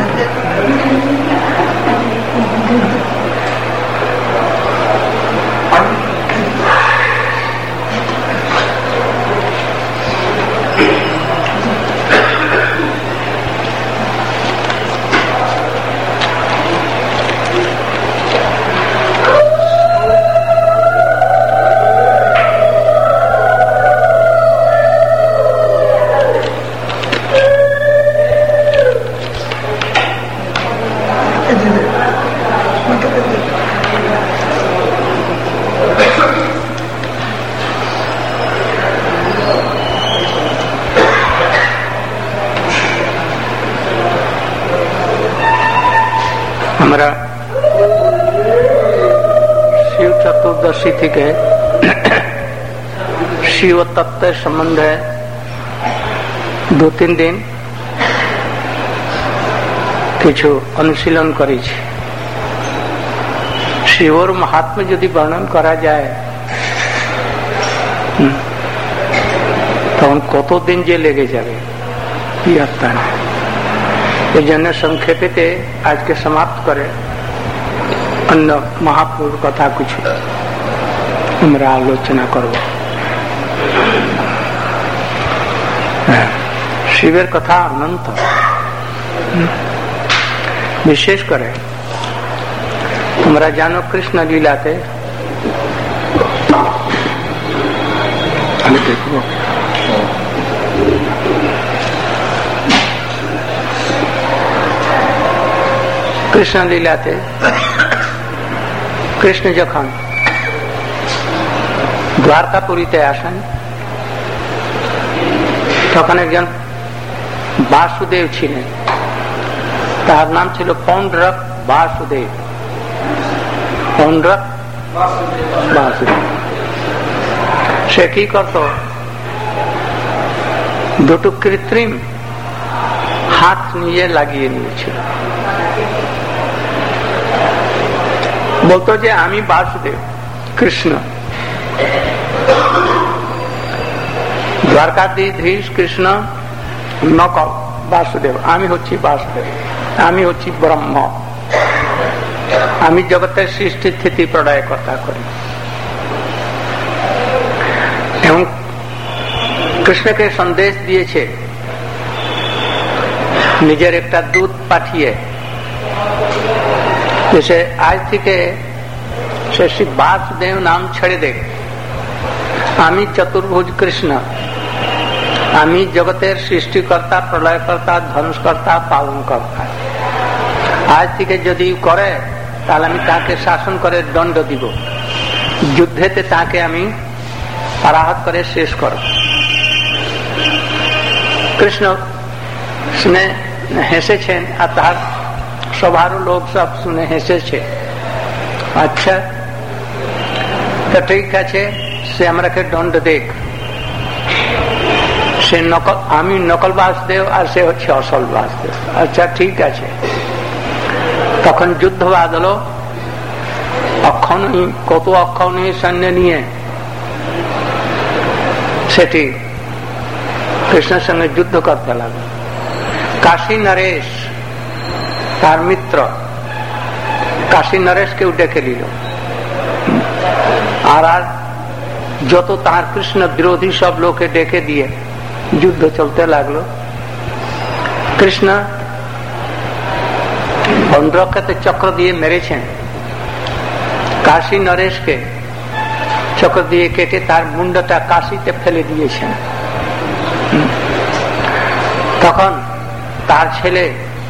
हमारा शिव चतुर्दशी थी के शिव तत्व संबंध है। दो तीन दिन किछु अनुशीलन करी शिवर महात्मा यदि वर्णन करा जाए तখন কত দিন যে লেগে যাবে কি আত্মা না। এই জন্য সংক্ষেপে আজকে সমাপ্ত করে অন্য মহাপুরুষ কথা কিছু আমরা আলোচনা করব। শিবের কথা অনন্ত। বিশেষ করে তোমরা জানো কৃষ্ণ লীলাতে আমি দেখব কৃষ্ণ লীলাতে কৃষ্ণ যখন দ্বারকাপুরীতে আসেন তখন একজন বাসুদেব ছিলেন, তার নাম ছিল পৌণ্ড্রক বাসুদেব। পৌণ্ড্রক বাসুদেব সে কি করত, দুটো কৃত্রিম হাত নিয়ে লাগিয়ে নিয়েছিল, বলতো যে আমি বাসুদেব কৃষ্ণ। দ্বারকাধীশ কৃষ্ণ নকল বাসুদেব, আমি হচ্ছি বাসুদেব, আমি হচ্ছি ব্রহ্ম, আমি জগতের সৃষ্টি স্থিতি প্রলয় কর্তা করি। এবং কৃষ্ণকে সন্দেশ দিয়েছে নিজের একটা দূত পাঠিয়ে, जैसे आज থেকে সে শ্রী বাসুদেব নাম ছেড়ে দেখ, আমি চতুর্ভুজ কৃষ্ণ, আমি জগতের সৃষ্টিকর্তা প্রলয়কর্তা ধ্বংসকর্তা পালনকর্তা। আজ থেকে যদি করে তাহলে আমি তাকে শাসন করে দণ্ড দিব, যুদ্ধেতে তাকে আমি পরাহত করে শেষ করব। কৃষ্ণ শুনে হেসেছেন আর তার সবার লোক সব শুনে হেসেছে। আচ্ছা তো ঠিক আছে, সে আমাকে দণ্ড দেখ, সে নকল, আমি নকল বাসুদেব আর সে হচ্ছে আসল বাসুদেব। আচ্ছা ঠিক আছে, তখন যুদ্ধ বাঁধলো। অক্ষৌণী কত অক্ষৌণী সৈন্য নিয়ে সেটি কৃষ্ণের সঙ্গে যুদ্ধ করতে লাগলো। কাশী নরেশ তার মিত্র কাশী নরেশকেও ডেকে নিল, আর আর যত তার কৃষ্ণ বিরোধী সব লোকে ডেকে দিয়ে যুদ্ধ চলতে লাগলো। কৃষ্ণ পৌণ্ড্রকে চক্র দিয়ে মেরেছেন, কাশী নরেশকে চক্র দিয়ে কেটে তার মুন্ডটা কাশিতে ফেলে দিয়েছেন। তখন তার ছেলে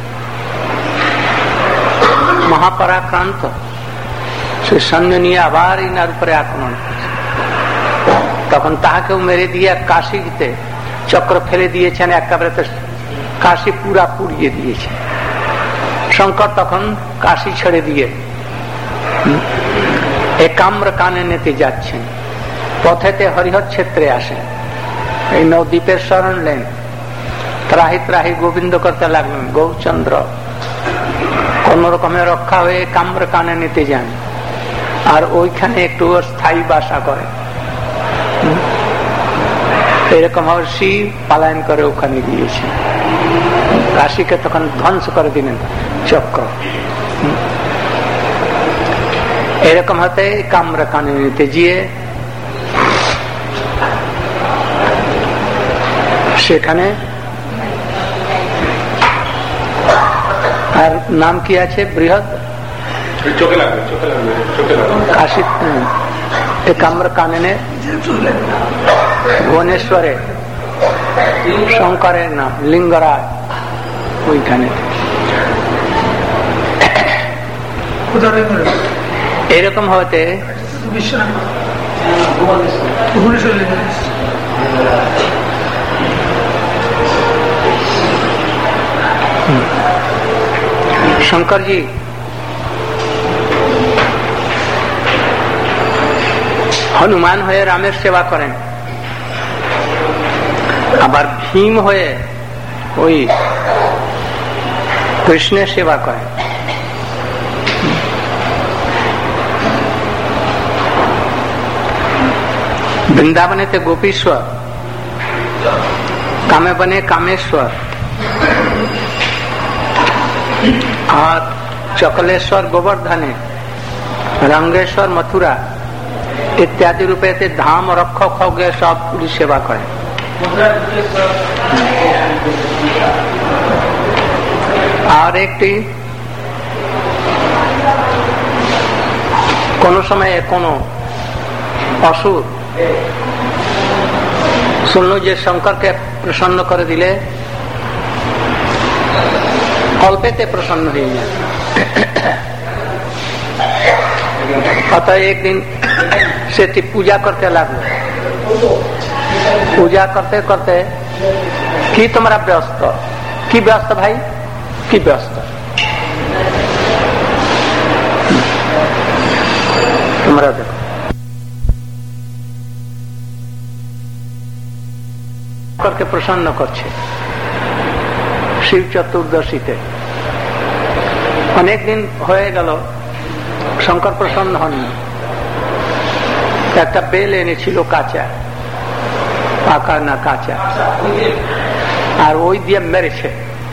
মহাপরাক্রান্ত সে সৈন্য নিয়ে আবার ইনার উপরে আক্রমণ করছে। তখন তাহাকেও মেরে দিয়ে কাশিতে চক্র ফেলে দিয়েছেন, একেবারে তো কাশি পুরা পুড়িয়ে দিয়েছে। শঙ্কর তখন কাশি ছেড়ে দিয়ে একাম্র কানে নিতে যাচ্ছেন, পথেতে হরিহর ক্ষেত্রে আসেন, এই নবদ্বীপের শরণ নেন, ত্রাহি ত্রাহি গোবিন্দ করতে লাগলেন। গৌরচন্দ্র কোন রকমের রক্ষা হয়ে কাম্র কানে নিতে যান, আর ওইখানে একটু স্থায়ী বাসা করে। এরকম ভাবে শিব পালায়ন করে ওখানে গিয়েছে, কাশীকে তখন ধ্বংস করে দিলেন চক্র। এরকম হতে কাম্র কানে নিতে গিয়ে সেখানে আর নাম কি আছে বৃহৎ কাশী কাম্র কাননে ভুবনেশ্বরে শঙ্করের নাম লিঙ্গরাজ, ওইখানে এরকম হতে শঙ্কর জি হনুমান হয়ে রামের সেবা করেন, আবার ভীম হয়ে ওই কৃষ্ণের সেবা করেন। বৃন্দাবনেতে গোপীশ্বর, কামে বনে কামেশ্বর, আর চকলেশ্বর গোবর্ধনে, রঙ্গেশ্বর মথুরা ইত্যাদি রূপে ধাম রক্ষক হয়ে সব পুলিশ সেবা করে। আর একটি কোন সময়ে কোন অসুর শুনল যে শঙ্করকে প্রসন্ন করে দিলে অল্পেতে প্রসন্ন হয়ে যায়। অতএব একদিন সেটি পূজা করতে লাগলো। পূজা করতে করতে কি তোমরা ব্যস্ত? কি ব্যস্ত ভাই? কি ব্যস্ত? তোমরা দেখো শঙ্করকে প্রসন্ন করছে শিব চতুর্দশীতে। অনেকদিন হয়ে গেল শঙ্কর প্রসন্ন হননি। একটা বেল এনেছিল কাঁচা, পাকা না কাঁচা, আর ওই দিয়ে মেরেছে।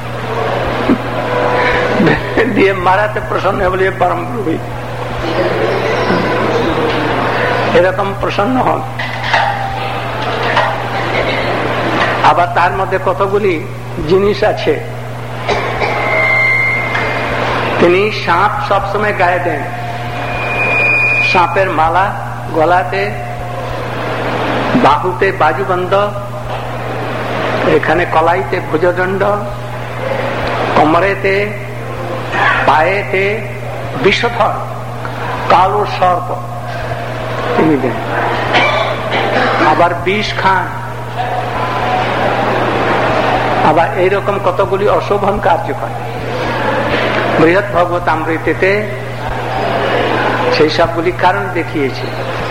দিয়ে মারাতে প্রসন্ন বলে পরম রূপী এরকম প্রসন্ন হন। আবার তার মধ্যে কতগুলি জিনিস আছে। তিনি সাপ সবসময় গায়ে দেন, সাপের মালা গলাতে, বাহুতে বাজুবন্ধ, এখানে কলাইতে ভুজদণ্ড, কোমরেতে, পায়েতে বিষধর কালো সর্প তিনি দেন। আবার বিষ খান। আবার এইরকম কতগুলি অশোভন কার্য করে। বৃহৎ ভগবতামৃতেতে সেই সবগুলি কারণ দেখিয়েছে।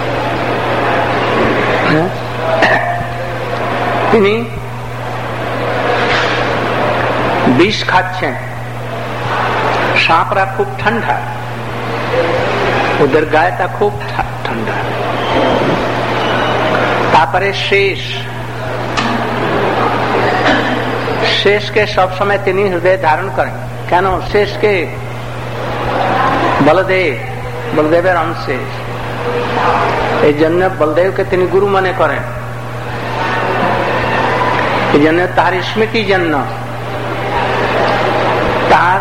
তিনি বিষ খাচ্ছেন। সাপরা খুব ঠান্ডা, ওদের গায়েটা খুব ঠান্ডা। তারপরে শেষ শেষকে সবসময় তিনি হৃদয়ে ধারণ করেন। কেন? শেষকে বলদেব, বলদেবের অংশে, এই জন্য বলদেবকে তিনি গুরু মনে করেন। এই জন্য তার স্মৃতির জন্য, তার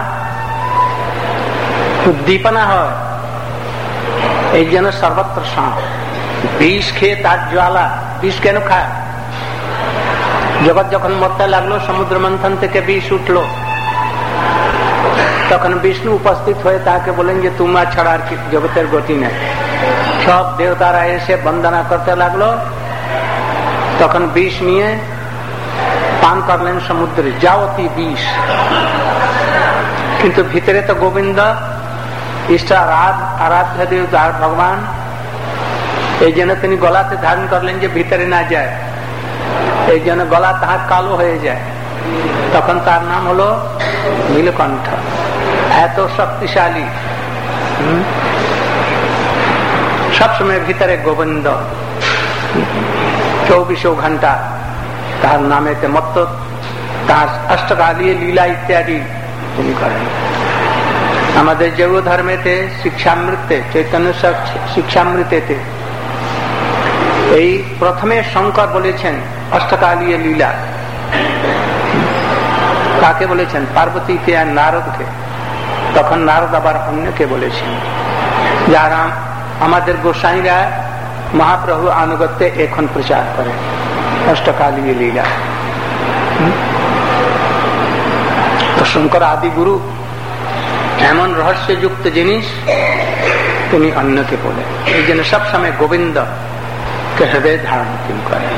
উদ্দীপনা হয়। এই জন্য সর্বত্র সাপ। বিষ খেয়ে তার জ্বালা। বিষ কেন খায়? জগৎ যখন মরতে লাগলো, সমুদ্র মন্থন থেকে বিষ উঠলো, তখন বিষ্ণু উপস্থিত হয়ে তাকে বলেন যে তোমার ছাড়া আর জগতের গতি নেই। সব দেবতারা এসে বন্দনা করতে লাগলো। তখন বিষ নিয়ে পান করলেন সমুদ্রে, যাওতি বিষ। কিন্তু ভিতরে তো গোবিন্দ ইষ্ট আরাধ্য দেব ভগবান। এই জন্য তিনি গলাতে ধারণ করলেন যে ভিতরে না যায়। এই জন্য গলা তাহার কালো হয়ে যায়। তখন তার নাম হলো নীলকণ্ঠ। এত শক্তিশালী, সবসময় ভিতরে গোবিন্দ, চৌবিশো ঘন্টা তার নামেতে মত্ত, তার অষ্টকালীয় লীলা ইত্যাদি তিনি করেন। আমাদের জৈব ধর্মেতে শিক্ষামৃতে, চৈতন্য শিক্ষামৃতেতে এই প্রথমে শঙ্কর বলেছেন অষ্টকালীয় লীলা। কাকে বলেছেন? পার্বতীকে আর নারদকে। তখন নারদ আবার অন্যকে বলেছেন, যারা আমাদের গোসাইরা মহাপ্রভু আনুগত্যে এখন প্রচার করে অষ্টকালীয় লীলা। তো শঙ্কর আদি গুরু এমন রহস্যযুক্ত জিনিস তিনি অন্যকে বলে। এই জন্য সবসময় গোবিন্দ কে হৃদয় ধারণ তিনি করেন।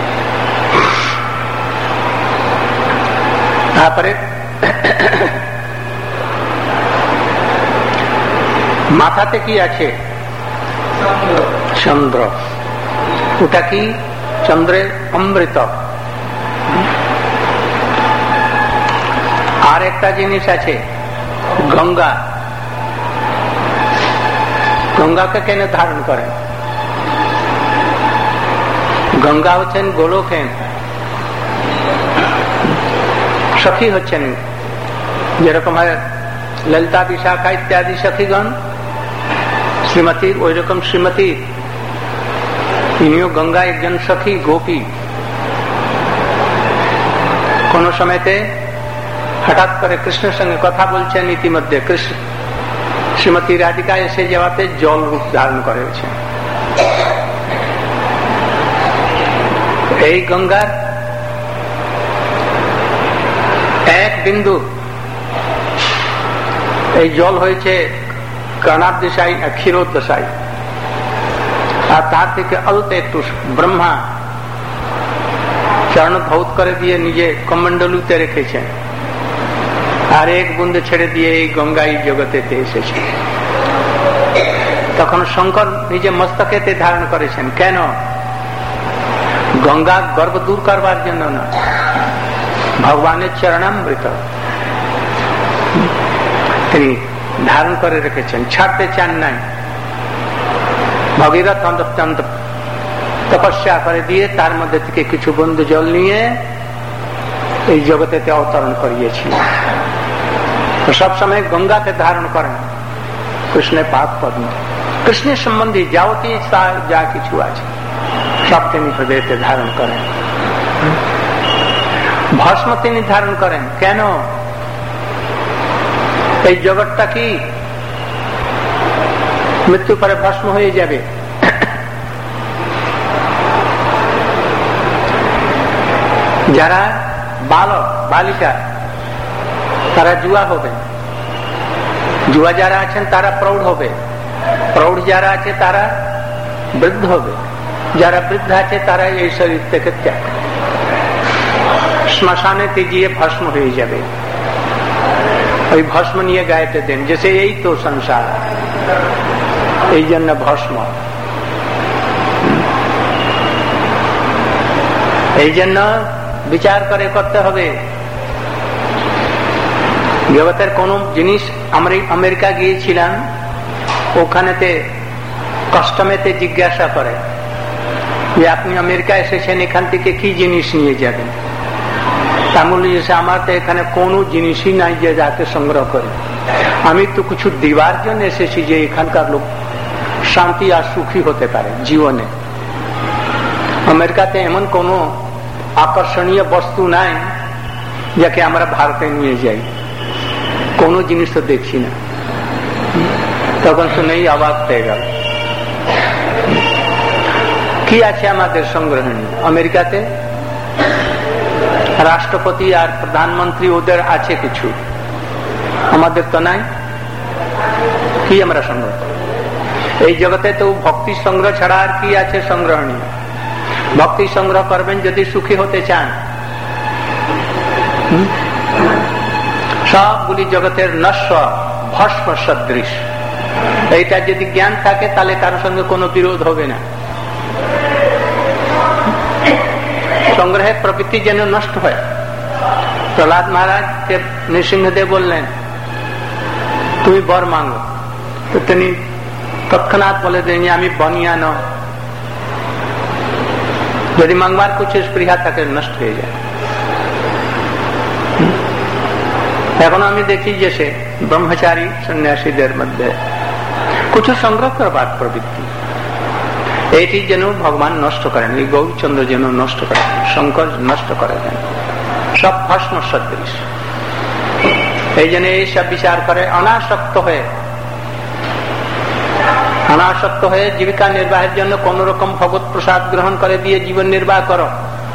তারপরে মাথাতে কি আছে? চন্দ্র। ওটা কি? চন্দ্রের অমৃত। আর একটা জিনিস আছে গঙ্গা। গঙ্গাকে কেন ধারণ করেন? গঙ্গা হচ্ছেন গোলকেন সখী, হচ্ছেন যেরকম হয় ললিতা বিশাখা ইত্যাদি সখীগণ শ্রীমতীর, ওই রকম শ্রীমতী তিনিও গঙ্গা একজন সখী গোপী। কোনো সময়তে হঠাৎ করে কৃষ্ণের সঙ্গে কথা বলছেন, ইতিমধ্যে কৃষ্ণ শ্রীমতী রাধিকা এসে যাওয়াতে জল রূপ ধারণ করেছে। এই গঙ্গার এক বিন্দু এই জল হয়েছে কর্ণাবদশাই ক্ষীরোদশাই, আর তার থেকে অল্প একটু ব্রহ্মা চরণ ধৌত করে দিয়ে নিজে কমণ্ডলুতে রেখেছেন, আর এক বুন্দে ছেড়ে দিয়ে এই গঙ্গা এই জগতেতে এসেছে। তখন শঙ্কর নিজে মস্তকেতে ধারণ করেছেন। কেন? গঙ্গা গর্ব দূর করবার জন্য না, ভগবানের চরণামৃত তিনি ধারণ করে রেখেছেন, ছাড়তে চান নাই। ভগীরথ অত্যন্ত তপস্যা করে দিয়ে তার মধ্যে থেকে কিছু বন্ধু জল নিয়ে এই জগতেতে অবতরণ করিয়েছিল। সবসময় গঙ্গাকে ধারণ করেন, কৃষ্ণের পাদ পদ্ম, কৃষ্ণের সম্বন্ধে যাবতীয় যা কিছু আছে সব তিনি হৃদয়তে ধারণ করেন। ভস্ম তিনি ধারণ করেন। কেন? এই জগৎটা কি মৃত্যু পরে ভস্ম হয়ে যাবে। যারা বালক বালিকা তারা জুয়া হবে, জুয়া যারা আছেন তারা প্রৌঢ় হবে, প্রৌঢ় যারা আছে তারা বৃদ্ধ হবে, যারা বৃদ্ধ আছে তারা এই শরীর থেকে ত্যাগ শ্মশানে গিয়ে ভস্ম হয়ে যাবে। ওই ভস্ম নিয়ে গায়েতে দেন, জেসে এই তো সংসার, এই জন্য ভস্ম। এই জন্য বিচার করে করতে হবে। জগতের কোন জিনিস, আমেরিকা গিয়েছিলাম, ওখানেতে কাস্টমেতে জিজ্ঞাসা করে যে আপনি আমেরিকা এসেছেন, এখান থেকে কি জিনিস নিয়ে যাবেন? তামিল এসে আমার তো এখানে কোন জিনিসই নাই যে যাকে সংগ্রহ করে, আমি তো কিছু দিবার জন্য এসেছি যে এখানকার লোক শান্তি আর সুখী হতে পারে জীবনে। আমেরিকাতে এমন কোন আকর্ষণীয় বস্তু নাই যাকে আমরা ভারতে নিয়ে যাই, কোন জিনিস তো দেখছি না। তখন শুনেই অবাক হয়ে গেল, কি আছে আমাদের সংগ্রহণীয়? আমেরিকাতে রাষ্ট্রপতি আর প্রধানমন্ত্রী ওদের আছে কিছু, আমাদের তো নাই। কি আমরা সংগ্রহ? এই জগতে তো ভক্তি সংগ্রহ ছাড়া আর কি আছে সংগ্রহণীয়? ভক্তি সংগ্রহ করবেন যদি সুখী হতে চান। সবগুলি জগতের নশ্বর ভস্ম সদৃশ, এইটা যদি জ্ঞান থাকে তাহলে কারোর সঙ্গে কোনো বিরোধ হবে না। সংগ্রহের প্রবৃত্তি যেন নষ্ট হয়। প্রহ্লাদ মহারাজকে নৃসিংহদেব বললেন তুমি বর মাঙ্গো, তো তিনি তৎক্ষণাৎ বলে দেন আমি বনিয়া ন, যদি মাংবার কিছু স্পৃহা তাকে নষ্ট হয়ে যায়। এখন আমি দেখি যে সে ব্রহ্মচারী সন্ন্যাসীদের মধ্যে কিছু সংগ্রহ করবার প্রবৃত্তি, এটি যেন ভগবান নষ্ট করেন, এই গৌরচন্দ্র যেন নষ্ট করেন, শঙ্কর নষ্ট করে দেন, সব ভস্ম সদৃশ। এই জন্য এইসব বিচার করে অনাসক্ত হয়ে অনাসক্ত হয়ে জীবিকা নির্বাহের জন্য কোন রকম ভগবত প্রসাদ গ্রহণ করে দিয়ে জীবন নির্বাহ করো।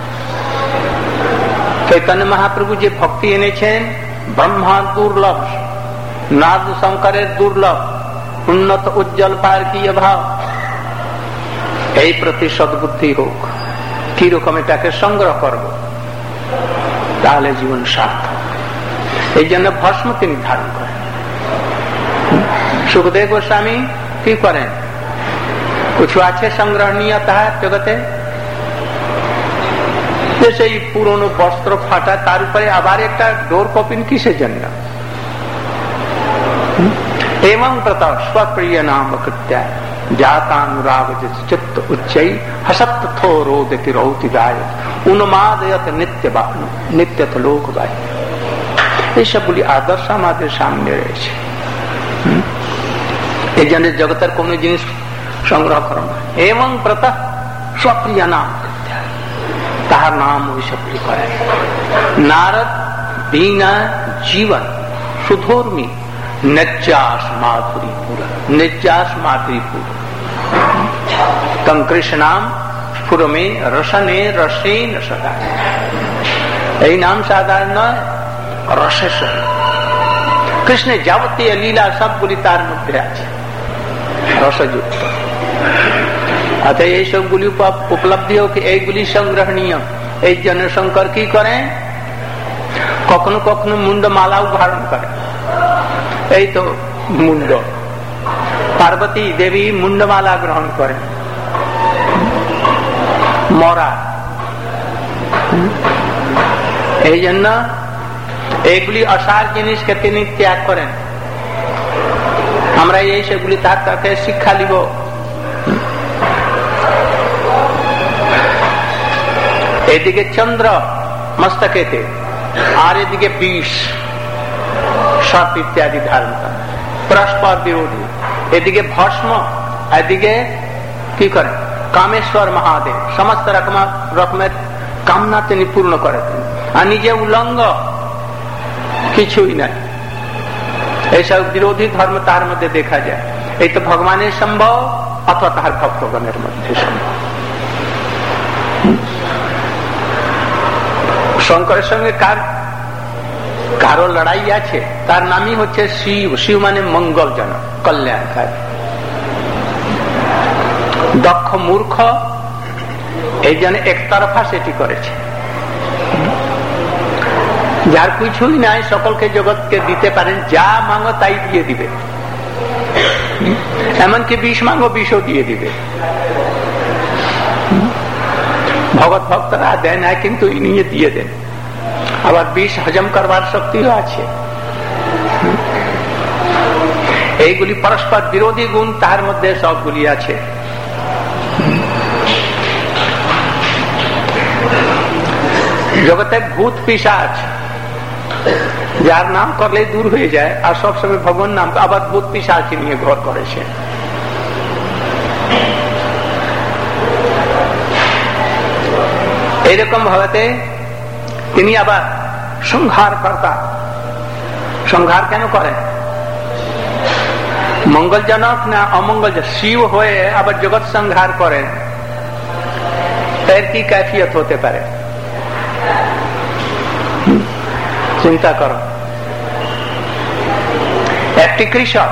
চৈতন্য মহাপ্রভু যে ভক্তি এনেছেন ব্রহ্মা দুর্লভ, নাদ শঙ্করের দুর্লভ, উন্নত উজ্জ্বল পার্কীয় ভাব, এই প্রতি সদ্বুদ্ধি হোক, কি রকম এটাকে সংগ্রহ করব, তাহলে জীবন সার্থক। এই জন্য ভস্ম তিনি ধারণ করেন। সুখদেব গোস্বামী কি করেন? কিছু আছে সংগ্রহণীয় তাহার জগতে, সেই পুরনো বস্ত্র ফাটা, তার উপরে আবার একটা ডোর কপিন কিসের জন্য? এবং প্রতা স্বপ্রিয় নাম কৃত্য জাতানুরাগ চিত্ত উচ্চৈ হসত থোরোদতি রৌতি গায় উন্মাদয়ত নিত্য নিত্যত লোক গায়। এইসবগুলি আদর্শ আমাদের সামনে রয়েছে। এই জন্য জগতের কোন জিনিস সংগ্রহ করো না। এবং প্রতা স্বপ্রিয় নাম, তাহার নাম ওই সবগুলি করেন। নারদ বিনা জীবন সুধর্মী নজ্জাস মাধুরীপুর, নজ্জাস মাধুরীপুর তম কৃষ্ণাম স্ফুরমে রসনে রসেন সদা। এই নাম সাধারণ নয়, রসের সহিত। কৃষ্ণের যাবতীয় লীলা সবগুলি তার মধ্যে আছে, রসযুক্ত। অর্থাৎ এই সবগুলি উপলব্ধি হোক, এইগুলি সংগ্রহণীয়। এই জন্য শঙ্কর কি করে, কখনো কখনো মুন্ড মালাও ধারণ করে। এই তো মুন্ড, পার্বতী দেবী মুন্ডমালা গ্রহণ করেন, মরা। এই জন্য এইগুলি অসার জিনিসকে তিনি ত্যাগ করেন। আমরা এই সেগুলি তার কাছে শিক্ষা নিব। এদিকে চন্দ্র মস্তকেতে, আর এদিকে বিষ সব ইত্যাদি ধারণ করেন, পরস্পর বিরোধী। এদিকে ভস্ম, এদিকে কি করেন কামেশ্বর মহাদেব। সমস্ত রকম রকমের কামনা তিনি পূর্ণ করেন, আর নিজে উলঙ্গ, কিছুই নাই। এইসব বিরোধী ধর্ম তার মধ্যে দেখা যায়। এই তো ভগবানের সম্ভব অথবা তাহার ভক্তগণের মধ্যে সম্ভব। শঙ্করের সঙ্গে কার কারো লড়াই আছে, তার নামই হচ্ছে শিব। শিব মানে মঙ্গলজনক, কল্যাণকারী। দক্ষ মূর্খ, এই জন্য একতরফা সেটি করেছে। যার কিছুই নাই, সকলকে জগৎকে দিতে পারেন, যা মাঙ্গো তাই দিয়ে দিবে। এমনকি বিষ মাঙ্গো, বিষও দিয়ে দিবে। ভগৎ ভক্তরা দেন না, কিন্তু ইনিয়ে দিয়ে দেন। আবার বিষ হজম করবার শক্তিও আছে। এইগুলি পরস্পর বিরোধী গুণ তার মধ্যে সবগুলি আছে। জগতে ভূত পিশাচ, যার নাম করলে দূর হয়ে যায়, আর সবসময় ভগবান নাম, আবার ভূত পিশাচ নিয়ে ঘর করেছে। এইরকম ভাবে তিনি আবার সংহার কর্তা। সংহার কেন করেন? মঙ্গলজনক না অমঙ্গল? শিব হয়ে আবার জগৎ সংহার করেন, এর কি कैफियत হতে পারে? চিন্তা করো। একটি কৃষক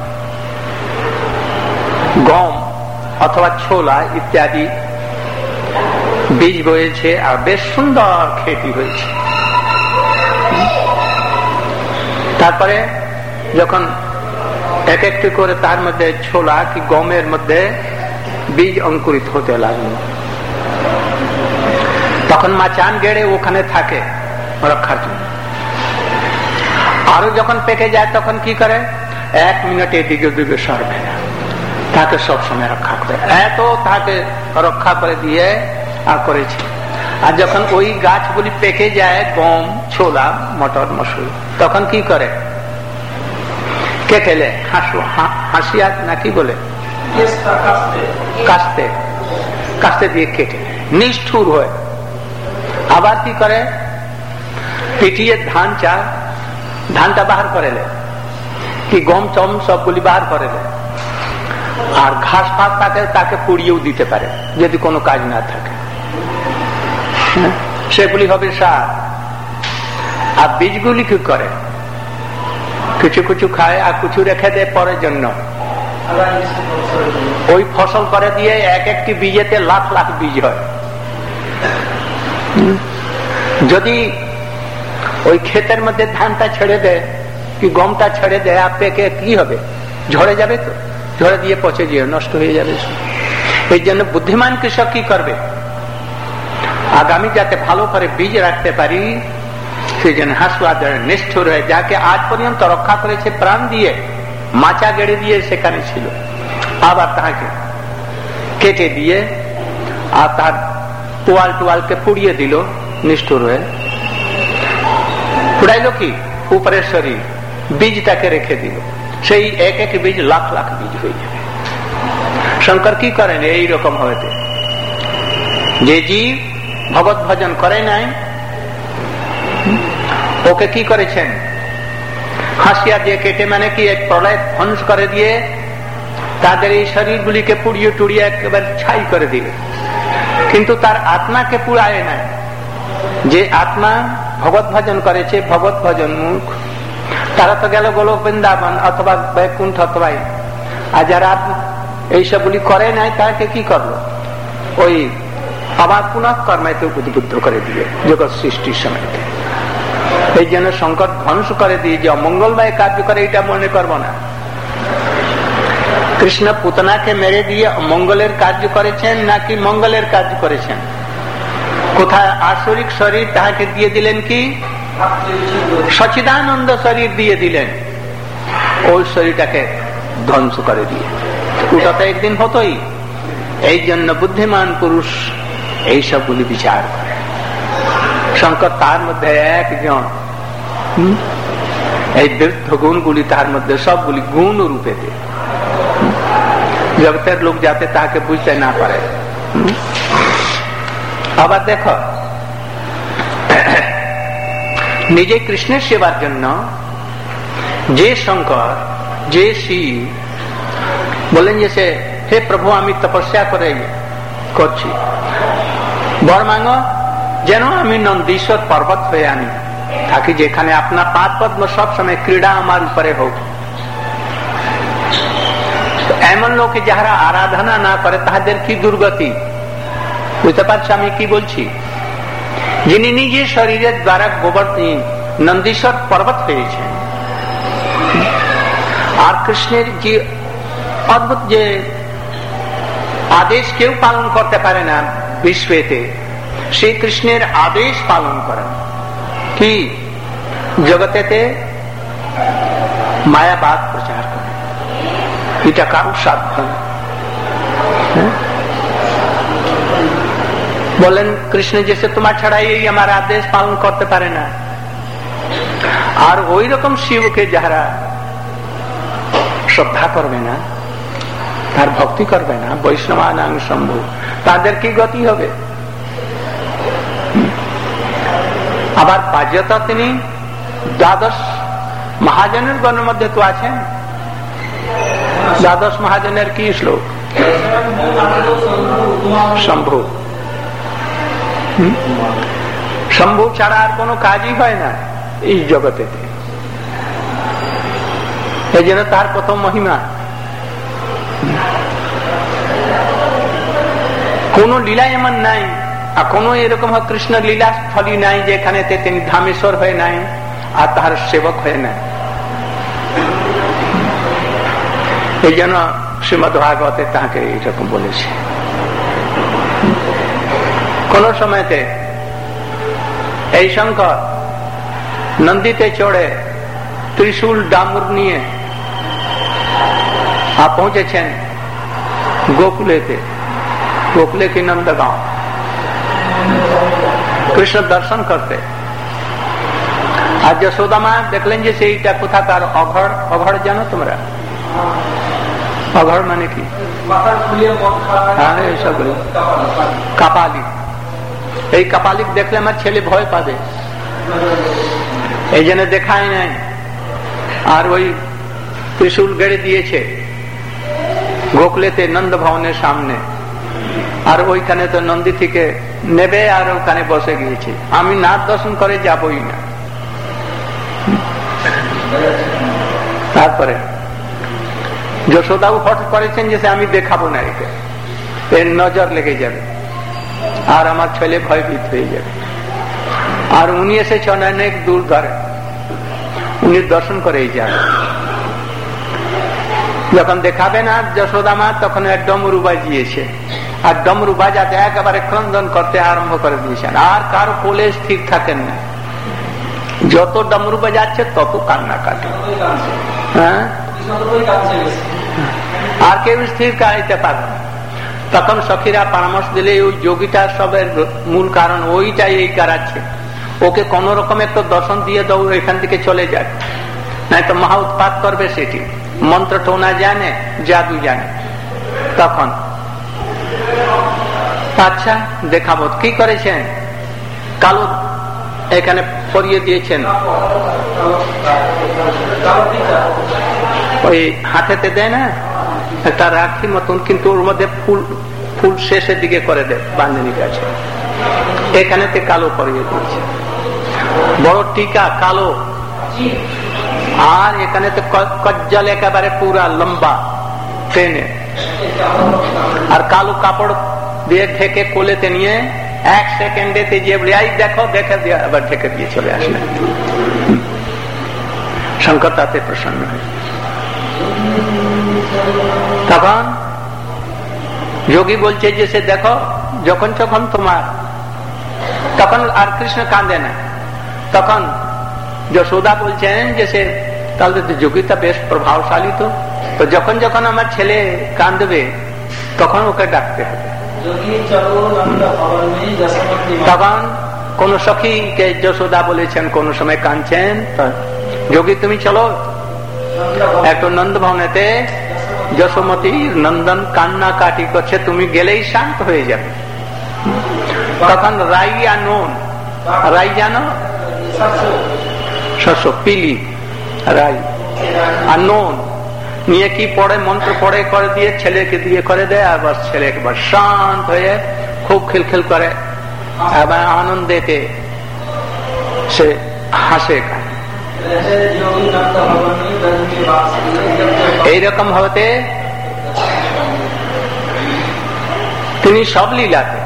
গম অথবা ছোলা ইত্যাদি বীজ বয়েছে, আর বেশ সুন্দর খেতি হয়েছে। তারপরে যখন এক একটি করে তার মধ্যে ছোলা কি গমের মধ্যে বীজ অঙ্কুরিত হতে লাগলো, তখন মাচান গেড়ে ওখানে থাকে রক্ষার জন্য। আরো যখন পেকে যায় তখন কি করে, এক মিনিটে দিকে দিকে সরবে না, তাকে সবসময় রক্ষা করে। এত তাকে রক্ষা করে দিয়ে আর করেছে। আর যখন ওই গাছগুলি পেকে যায়, গম ছোলা মটর মসুর, তখন কি করে, কেটেলে হাসিয়া নাকি বলে কাস্তে কাস্তে দিয়ে কেটে নিষ্ঠুর হয়। আবার কি করে, পিটিয়ে ধান চাল ধানটা বাহার করে লে, কি গম চম সবগুলি বাহার করে লে, আর ঘাস ফাঁস তাকে তাকে পুড়িয়েও দিতে পারে যদি কোনো কাজ না থাকে। সেগুলি হবে সার। আর বীজগুলি কি করে, কিছু কিছু খায় আর কিছু রেখে দেয় পরের জন্য। ওই ফসল করে দিয়ে এক একটি বীজেতে লাখ লাখ বীজ হয়। যদি ওই ক্ষেতের মধ্যে ধানটা ছেড়ে দেয় কি গমটা ছেড়ে দেয়, আর পেকে কি হবে, ঝরে যাবে, তো ঝরে দিয়ে পচে গিয়ে নষ্ট হয়ে যাবে। এই জন্য বুদ্ধিমান কৃষক কি করবে, আগামী যাতে ভালো করে বীজ রাখতে পারি, সেই জন্য হাসুয়া নিষ্ঠুর হয়ে, যাকে আজ পর্যন্ত রক্ষা করেছে প্রাণ দিয়ে, মাচা গেড়ে দিয়ে সেখানে ছিল, আবার তাকে কেটে দিয়ে আর তার তোয়াল টোয়ালকে পুড়িয়ে দিল, নিষ্ঠুর হয়ে পুড়াইল কি উপরের শরীর, বীজটাকে রেখে দিল। সেই এক এক বীজ লাখ লাখ বীজ হয়ে যাবে। শঙ্কর কি করেন, এইরকম হয়েছে যে জীব ভগবত ভজন করে নাই, ওকে কি করেছেন? হাসিয়া দিয়ে কেটে, মানে কি এক প্রলয় ধ্বংস করে দিয়ে তাদের এই শরীরগুলিকে পুড়িয়ে টুড়িয়ে একেবারে ছাই করে দিলে, কিন্তু তার আত্মাকে পুড়ায় নাই। যে আত্মা ভগবত ভজন করেছে, ভগবত ভজন মুখ, তারা তো গেল গোলক বৃন্দাবন অথবা বৈকুণ্ঠ অথবা, আর যারা এইসবগুলি করে নাই তাকে কি করলো? ওই আবার পুনঃ কর্মাইতে উদ্বুদ্ধ করে দিয়ে জগৎ সৃষ্টির সময়। এই জন্য সংকট ধ্বংস করে দিয়ে যে অমঙ্গলময় কার্য করে এটা মনে করবো না। কৃষ্ণ পুতনাকে মেরে দিয়ে মঙ্গলের কার্য করেছেন নাকি মঙ্গলের কার্য করেছেন? কোথায় আসরিক শরীর তাহাকে দিয়ে দিলেন, কি সচিদানন্দ শরীর দিয়ে দিলেন, ওই শরীরটাকে ধ্বংস করে দিয়ে। ওটা তো একদিন হতোই। এই জন্য বুদ্ধিমান পুরুষ এই সবগুলি বিচার করে। শঙ্কর তার মধ্যে একজন এই বৃদ্ধ গুণগুলি তার মধ্যে সবগুলি গুণ রূপে দেয়, জগতের লোক যাতে তাকে বুঝতে না পারে। আবার দেখো, নিজে কৃষ্ণের সেবার জন্য যে শঙ্কর, যে শিব বলেন যে সে, হে প্রভু আমি তপস্যা করে করছি, বর মাঙ্গো যেন আমি নন্দীশ্বর পর্বত হয়ে আনি থাকি, যেখানে আপনার পাদ পদ্ম সবসময় ক্রীড়া আমার উপরে হোক। এমন লোকে যাহারা আরাধনা না করে তাহাদের কি দুর্গতি, বুঝতে পারছো আমি কি বলছি? যিনি নিজের শরীরের দ্বারা গোবর্ধন নন্দীশ্বর পর্বত হয়েছে, আর কৃষ্ণের যে অদ্ভুত যে আদেশ কেউ পালন করতে পারে না বিশ্বেতে, সেই কৃষ্ণের আদেশ পালন করেন। কি জগতেতে মায়াবাদ প্রচার করে, এটা কারো সাধ্য না। বলেন কৃষ্ণ জেসে তোমার ছাড়া এই আমার আদেশ পালন করতে পারে না। আর ওই রকম শিবকে যারা শ্রদ্ধা করবে না, তার ভক্তি করবে না, বৈষ্ণবানাং শম্ভু, তাদের কি গতি হবে? আবার বাহ্যতা তিনি দ্বাদশ মহাজনের গণের মধ্যে তো আছেন। দ্বাদশ মহাজনের কি শ্লোক? শম্ভু। শম্ভু ছাড়া আর কোনো কাজই হয় না এই জগতে। এই জন্য তার প্রথম মহিমা। কোন লীলা এমন নাই, আর কোন এরকম কৃষ্ণ লীলা স্থলী নাই যেখানে তিনি ধামেশ্বর হয়ে নাই আর তাহার সেবক হয়ে নাই। এই জন্য শ্রীমদ ভাগবতে তাকে এইরকম বলেছে। কোন সময়তে এই শঙ্কর নন্দীতে চড়ে ত্রিশূল ডামুর নিয়ে আর পৌঁছেছেন গোকুলেতে, গোকুলে কি নন্দগাঁও, কৃষ্ণ দর্শন করতে। আর যশোদা মা দেখলেন যে সেইটা কোথাকার অঘড়। অঘড় জানো তোমরা? অঘড় মানে কি? কাপালিক। এই কাপালিক দেখলে আমার ছেলে ভয় পাবে, এই জন্য দেখায় নাই। আর ওই ত্রিশূল গেড়ে দিয়েছে গোকুলেতে নন্দ ভবনের সামনে, আর ওইখানে তো নন্দী থেকে নেবে আর ওখানে বসে গিয়েছে। আমি নাথ দর্শন করে যাবই না। তারপরে যশোদাও হট করেছেন যে আমি দেখাবো না, একে এর নজর লেগে যাবে আর আমার ছেলে ভয়ভীত হয়ে যাবে। আর উনি এসেছেন অনেক দূর ধরে, উনি দর্শন করেই যান। যখন দেখাবে না যশোদা মা, তখন এক ডমরু বাজিয়েছে, আর ডমরু বাজাতে একেবারে ক্রন্দন করতে আরম্ভ করে দিয়েছেন। আর কারো কোলে স্থির থাকেন না, যত ডমরু বাজাচ্ছে তত কান্না কাটে। হ্যাঁ, আর কেউ স্থির কাটাইতে পারে না। তখন সখীরা পরামর্শ দিলে ওই যোগীটা সবের মূল কারণ ওইটাই এই কারাচ্ছে, ওকে কোন রকম একটা দর্শন দিয়ে দাও, এখান থেকে চলে যায়, নাই তো মহা উৎপাত করবে। সেটি মন্ত্র টোনা জানে, জাদু জানে। তখন আচ্ছা দেখাবো কি করেছেন, কালো এখানে পরিয়ে দিয়েছেন, ওই হাতেতে দেয় না একটা রাখি মতন, কিন্তু ওর মধ্যে ফুল ফুল শেষের দিকে করে দেয় বান্ধনী গাছে, এখানেতে কালো পরিয়ে দিয়েছে, বড় টিকা কালো, আর এখানে তো কজ্জল একেবারে পুরা লম্বা টেনে, আর কালো কাপড় দিয়ে ঢেকে কোলেতে নিয়ে এক সেকেন্ডে যে দেখো দেখে দিয়ে আবার ঢেকে দিয়ে চলে আসলেন। শঙ্কর তাতে প্রসন্ন হয়। তখন যোগী বলছে যে সে দেখো যখন যখন তোমার, তখন আর কৃষ্ণ কাঁদে না, তখন যশোদা বলছেন যে সে তাহলে তো যোগীটা বেশ প্রভাবশালী, তো তো যখন যখন আমার ছেলে কাঁদবে তখন ওকে ডাকতে হবে। তখন কোন সখীকে যশোদা বলেছেন কোন সময় কাঁদছেন, যোগী তুমি চলো একটু নন্দ ভবনেতে, যশোমতী নন্দন কান্না কাটি করছে, তুমি গেলেই শান্ত হয়ে যাবে। তখন রাই আর নুন, রাই জানো শস্য পিলি, রাই আর নুন নিয়ে কি পড়ে মন্ত্র পড়ে করে দিয়ে ছেলেকে দিয়ে করে দেয়, আর বাস ছেলে একবার শান্ত হয়ে খুব খিলখিল করে এবং আনন্দেতে সে হাসে। এইরকম হতে তিনি সব লীলাতে,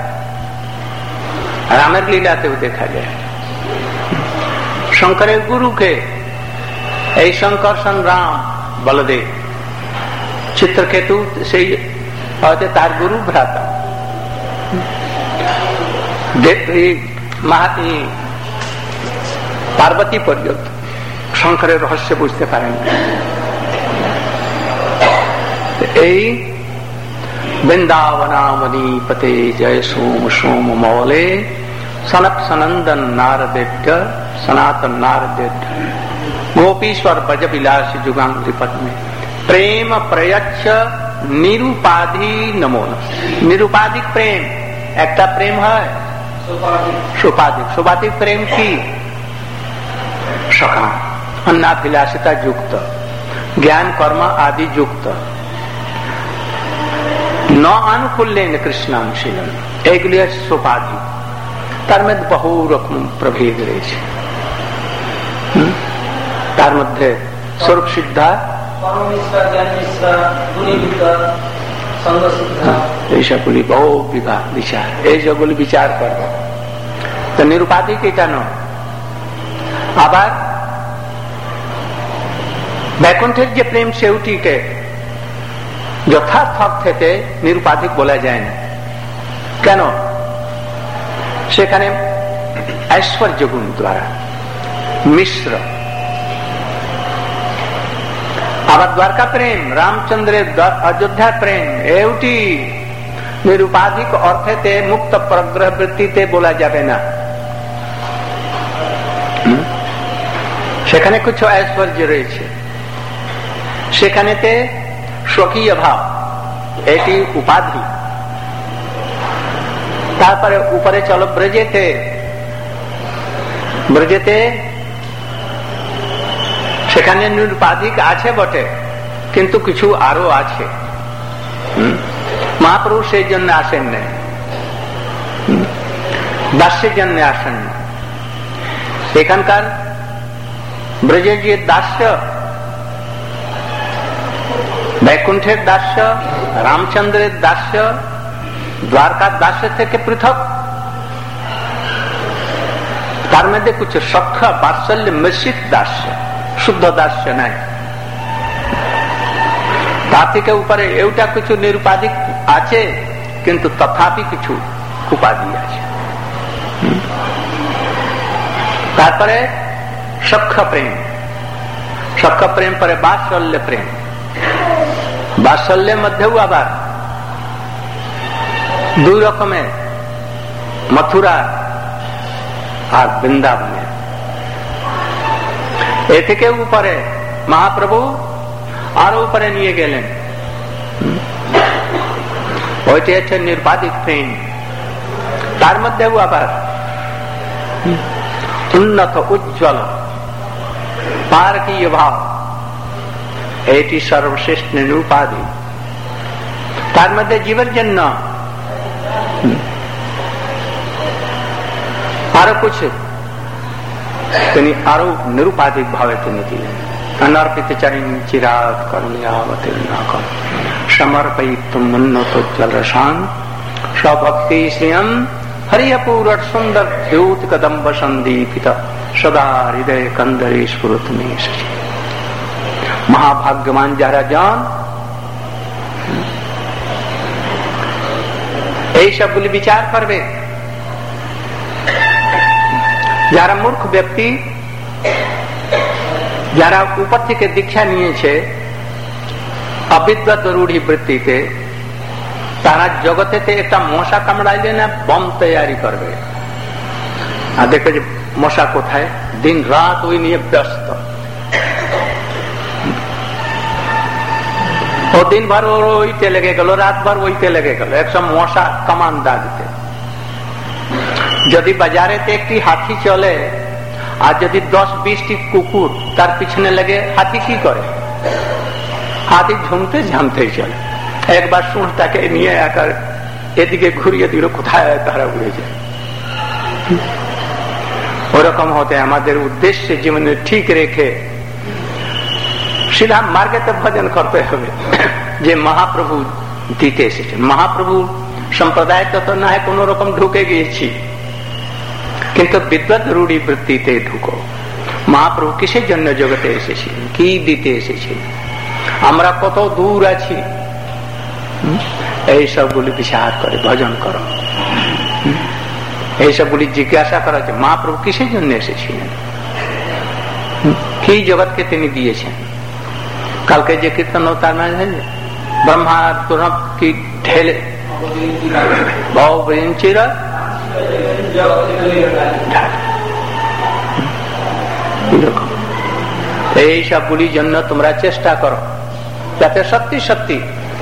রামের লীলাতেও দেখা যায়। শঙ্করের গুরুকে, এই শঙ্কর সংগ্রাম বলদেব, চিত্রকেতু সেই হয়তো তার গুরু ভ্রাতা, পার্বতী পর্যন্ত শঙ্করের রহস্য বুঝতে পারেন। এই বৃন্দাবনামণি পতে জয় সোম সোম মৌলে সনক সনন্দন নারদেভ্য সনাতন নারদেভ্য গোपीश्वर ब्रज विलास जुगांग्री पद्मे प्रेम प्रयच्छ निरुपाधि नमो। निरुपाधिक प्रेम একটা প্রেম হয়, সোপাধিক। সোপাধিক প্রেম কি? সখা অন্নাভিলাষিতা যুক্ত, জ্ঞান কর্ম আদি যুক্ত, ন আনুকূল্যেন কৃষ্ণানুশীলন, এইগুলি সোপাধিক। তার মধ্যে বহু রকম প্রভেদ রয়েছে। তার মধ্যে স্বরূপ সিদ্ধা, এইসবগুলি বহু বিভাগ বিচার, এইসবগুলি বিচার করব। তো নিরুপাধিক এটা নয়। আবার বৈকুণ্ঠের যে প্রেম সেউটিকে যথার্থ অর্থেতে নিরুপাধিক বলা যায় না। কেন? সেখানে ঐশ্বর্য গুণ দ্বারা মিশ্র। আবার দ্বারকা প্রেম, রামচন্দ্রের অযোধ্যার প্রেম, এউটি নিরুপাধিক অর্থেতে মুক্ত প্রগ্রহ বৃত্তিতে বলা যাবে না। সেখানে কিছু ঐশ্বর্য রয়েছে, সেখানেতে স্বকীয় ভাব, এটি উপাধি। তারপরে উপরে চলো ব্রজেতে, ব্রজেতে সেখানে নিরুপাধিক আছে বটে, কিন্তু কিছু আরো আছে। মহাপ্রভু সেই জন্য আসেন না, দাস্যের জন্য আসেন না। এখানকার ব্রজের যে দাস্য, বৈকুণ্ঠের দাস্য, রামচন্দ্রের দাস্য, দ্বারকার দাস্য থেকে পৃথক। তার মধ্যে কিছু সখ্য বাৎসল্য মিশ্রিত দাস্য, শুদ্ধ দাস্য নাই। তার থেকে উপরে এটা কিছু নিরুপাধিক আছে, কিন্তু তথাপি কিছু উপাধি আছে। তারপরে সখ্য প্রেম, সখ্য প্রেম পরে বাৎসল্য প্রেম। বাৎসল্যের মধ্যেও আবার দুই রকমের, মথুরা আর বৃন্দাবনের। এ থেকে উপরে মহাপ্রভু আরো উপরে নিয়ে গেলেন, ওইটি হচ্ছে নিরুপাধিক প্রেম। তার মধ্যেও আবার উন্নত উজ্জ্বল পারকীয় ভাব, এটি সর্বশ্রেষ্ঠ নিরুপাধি। তার মধ্যে জীবের জন্য আরো কিছু তিনি আরো নিরুপাধিক ভাবে তিনি দিলেন। অনর্পিত চরণ চিরাত করুণাবতীর্ণ কর সমর্পয়িতুম উন্নতোজ্জ্বল রসান স্বভক্তি শ্রিয়ম হরিয়পুর সুন্দর দ্যুত কদম্ব সন্দীপিত সদা হৃদয় কন্দরে স্ফুরত মে শশী। মহাভাগ্যবান যারা যান এই সবগুলি বিচার করবে। যারা মূর্খ ব্যক্তি, যারা উপর থেকে দীক্ষা নিয়েছে অবিদ্যা রূঢ়ি বৃত্তিতে, তারা জগতেতে একটা মশা কামড়াইলে না বম তৈরি করবে। আর দেখবে যে মশা কোথায়, দিন রাত ওই নিয়ে ব্যস্ত। ও দিন ভর ওইতে লেগে গেল, রাত ভর ওইতে লেগে গেল, একসব মশা কামান দাগতে। যদি বাজারেতে একটি হাতি চলে আর যদি দশ বিশটি কুকুর তার পিছনে লেগে, হাতি কি করে? হাতি ঝুমতে ঝামতেই চলে। একবার শুন তাকে নিয়ে একার এদিকে ঘুরিয়ে দিল, কোথায় তারা উড়ে যায়। ওরকম হতে আমাদের উদ্দেশ্য জীবনে ঠিক রেখে সিধা মার্গেতে ভজন করতে হবে যে মহাপ্রভু দিতে এসেছেন। মহাপ্রভু সম্প্রদায় তো না হয় কোন রকম ঢুকে গিয়েছি, কিন্তু বিদ্যুৎ রূঢ়ি বৃত্তিতে ঢুকো। মহাপ্রভু কিসের জন্য জগতে এসেছিলেন, কি দিতে এসেছিলেন, আমরা কত দূর আছি, এই সবগুলি বিচার করে ভজন করো। এই সবগুলি জিজ্ঞাসা করা যে মহাপ্রভু কিসের জন্য এসেছিলেন, কি জগৎকে তিনি দিয়েছেন। কালকে যে কীর্তন তার মানে ব্রহ্মা কি ঢেলে চিরা এই সবগুলির জন্য তোমরা চেষ্টা করো যাতে সত্যি সত্যি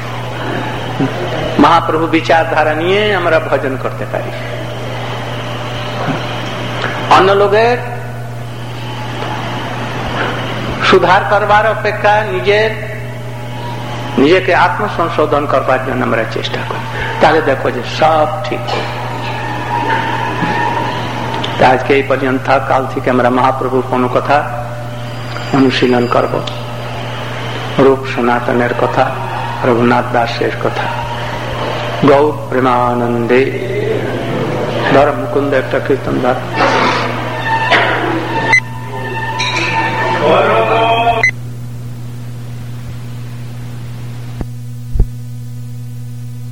মহাপ্রভু বিচারধারা নিয়ে আমরা ভজন করতে পারি। অন্য লোকের সুধার করবার অপেক্ষা নিজের নিজেকে আত্মসংশোধন করবার জন্য আমরা চেষ্টা করি, তাহলে দেখো যে সব ঠিক। আজকে এই পর্যন্ত, কাল থেকে আমরা মহাপ্রভুর কোন কথা অনুশীলন করব, রূপ সনাতনের কথা, রঘুনাথ দাসের কথা। গৌর প্রেমানন্দে। ধর মুকুন্দ একটা কীর্তন ধর।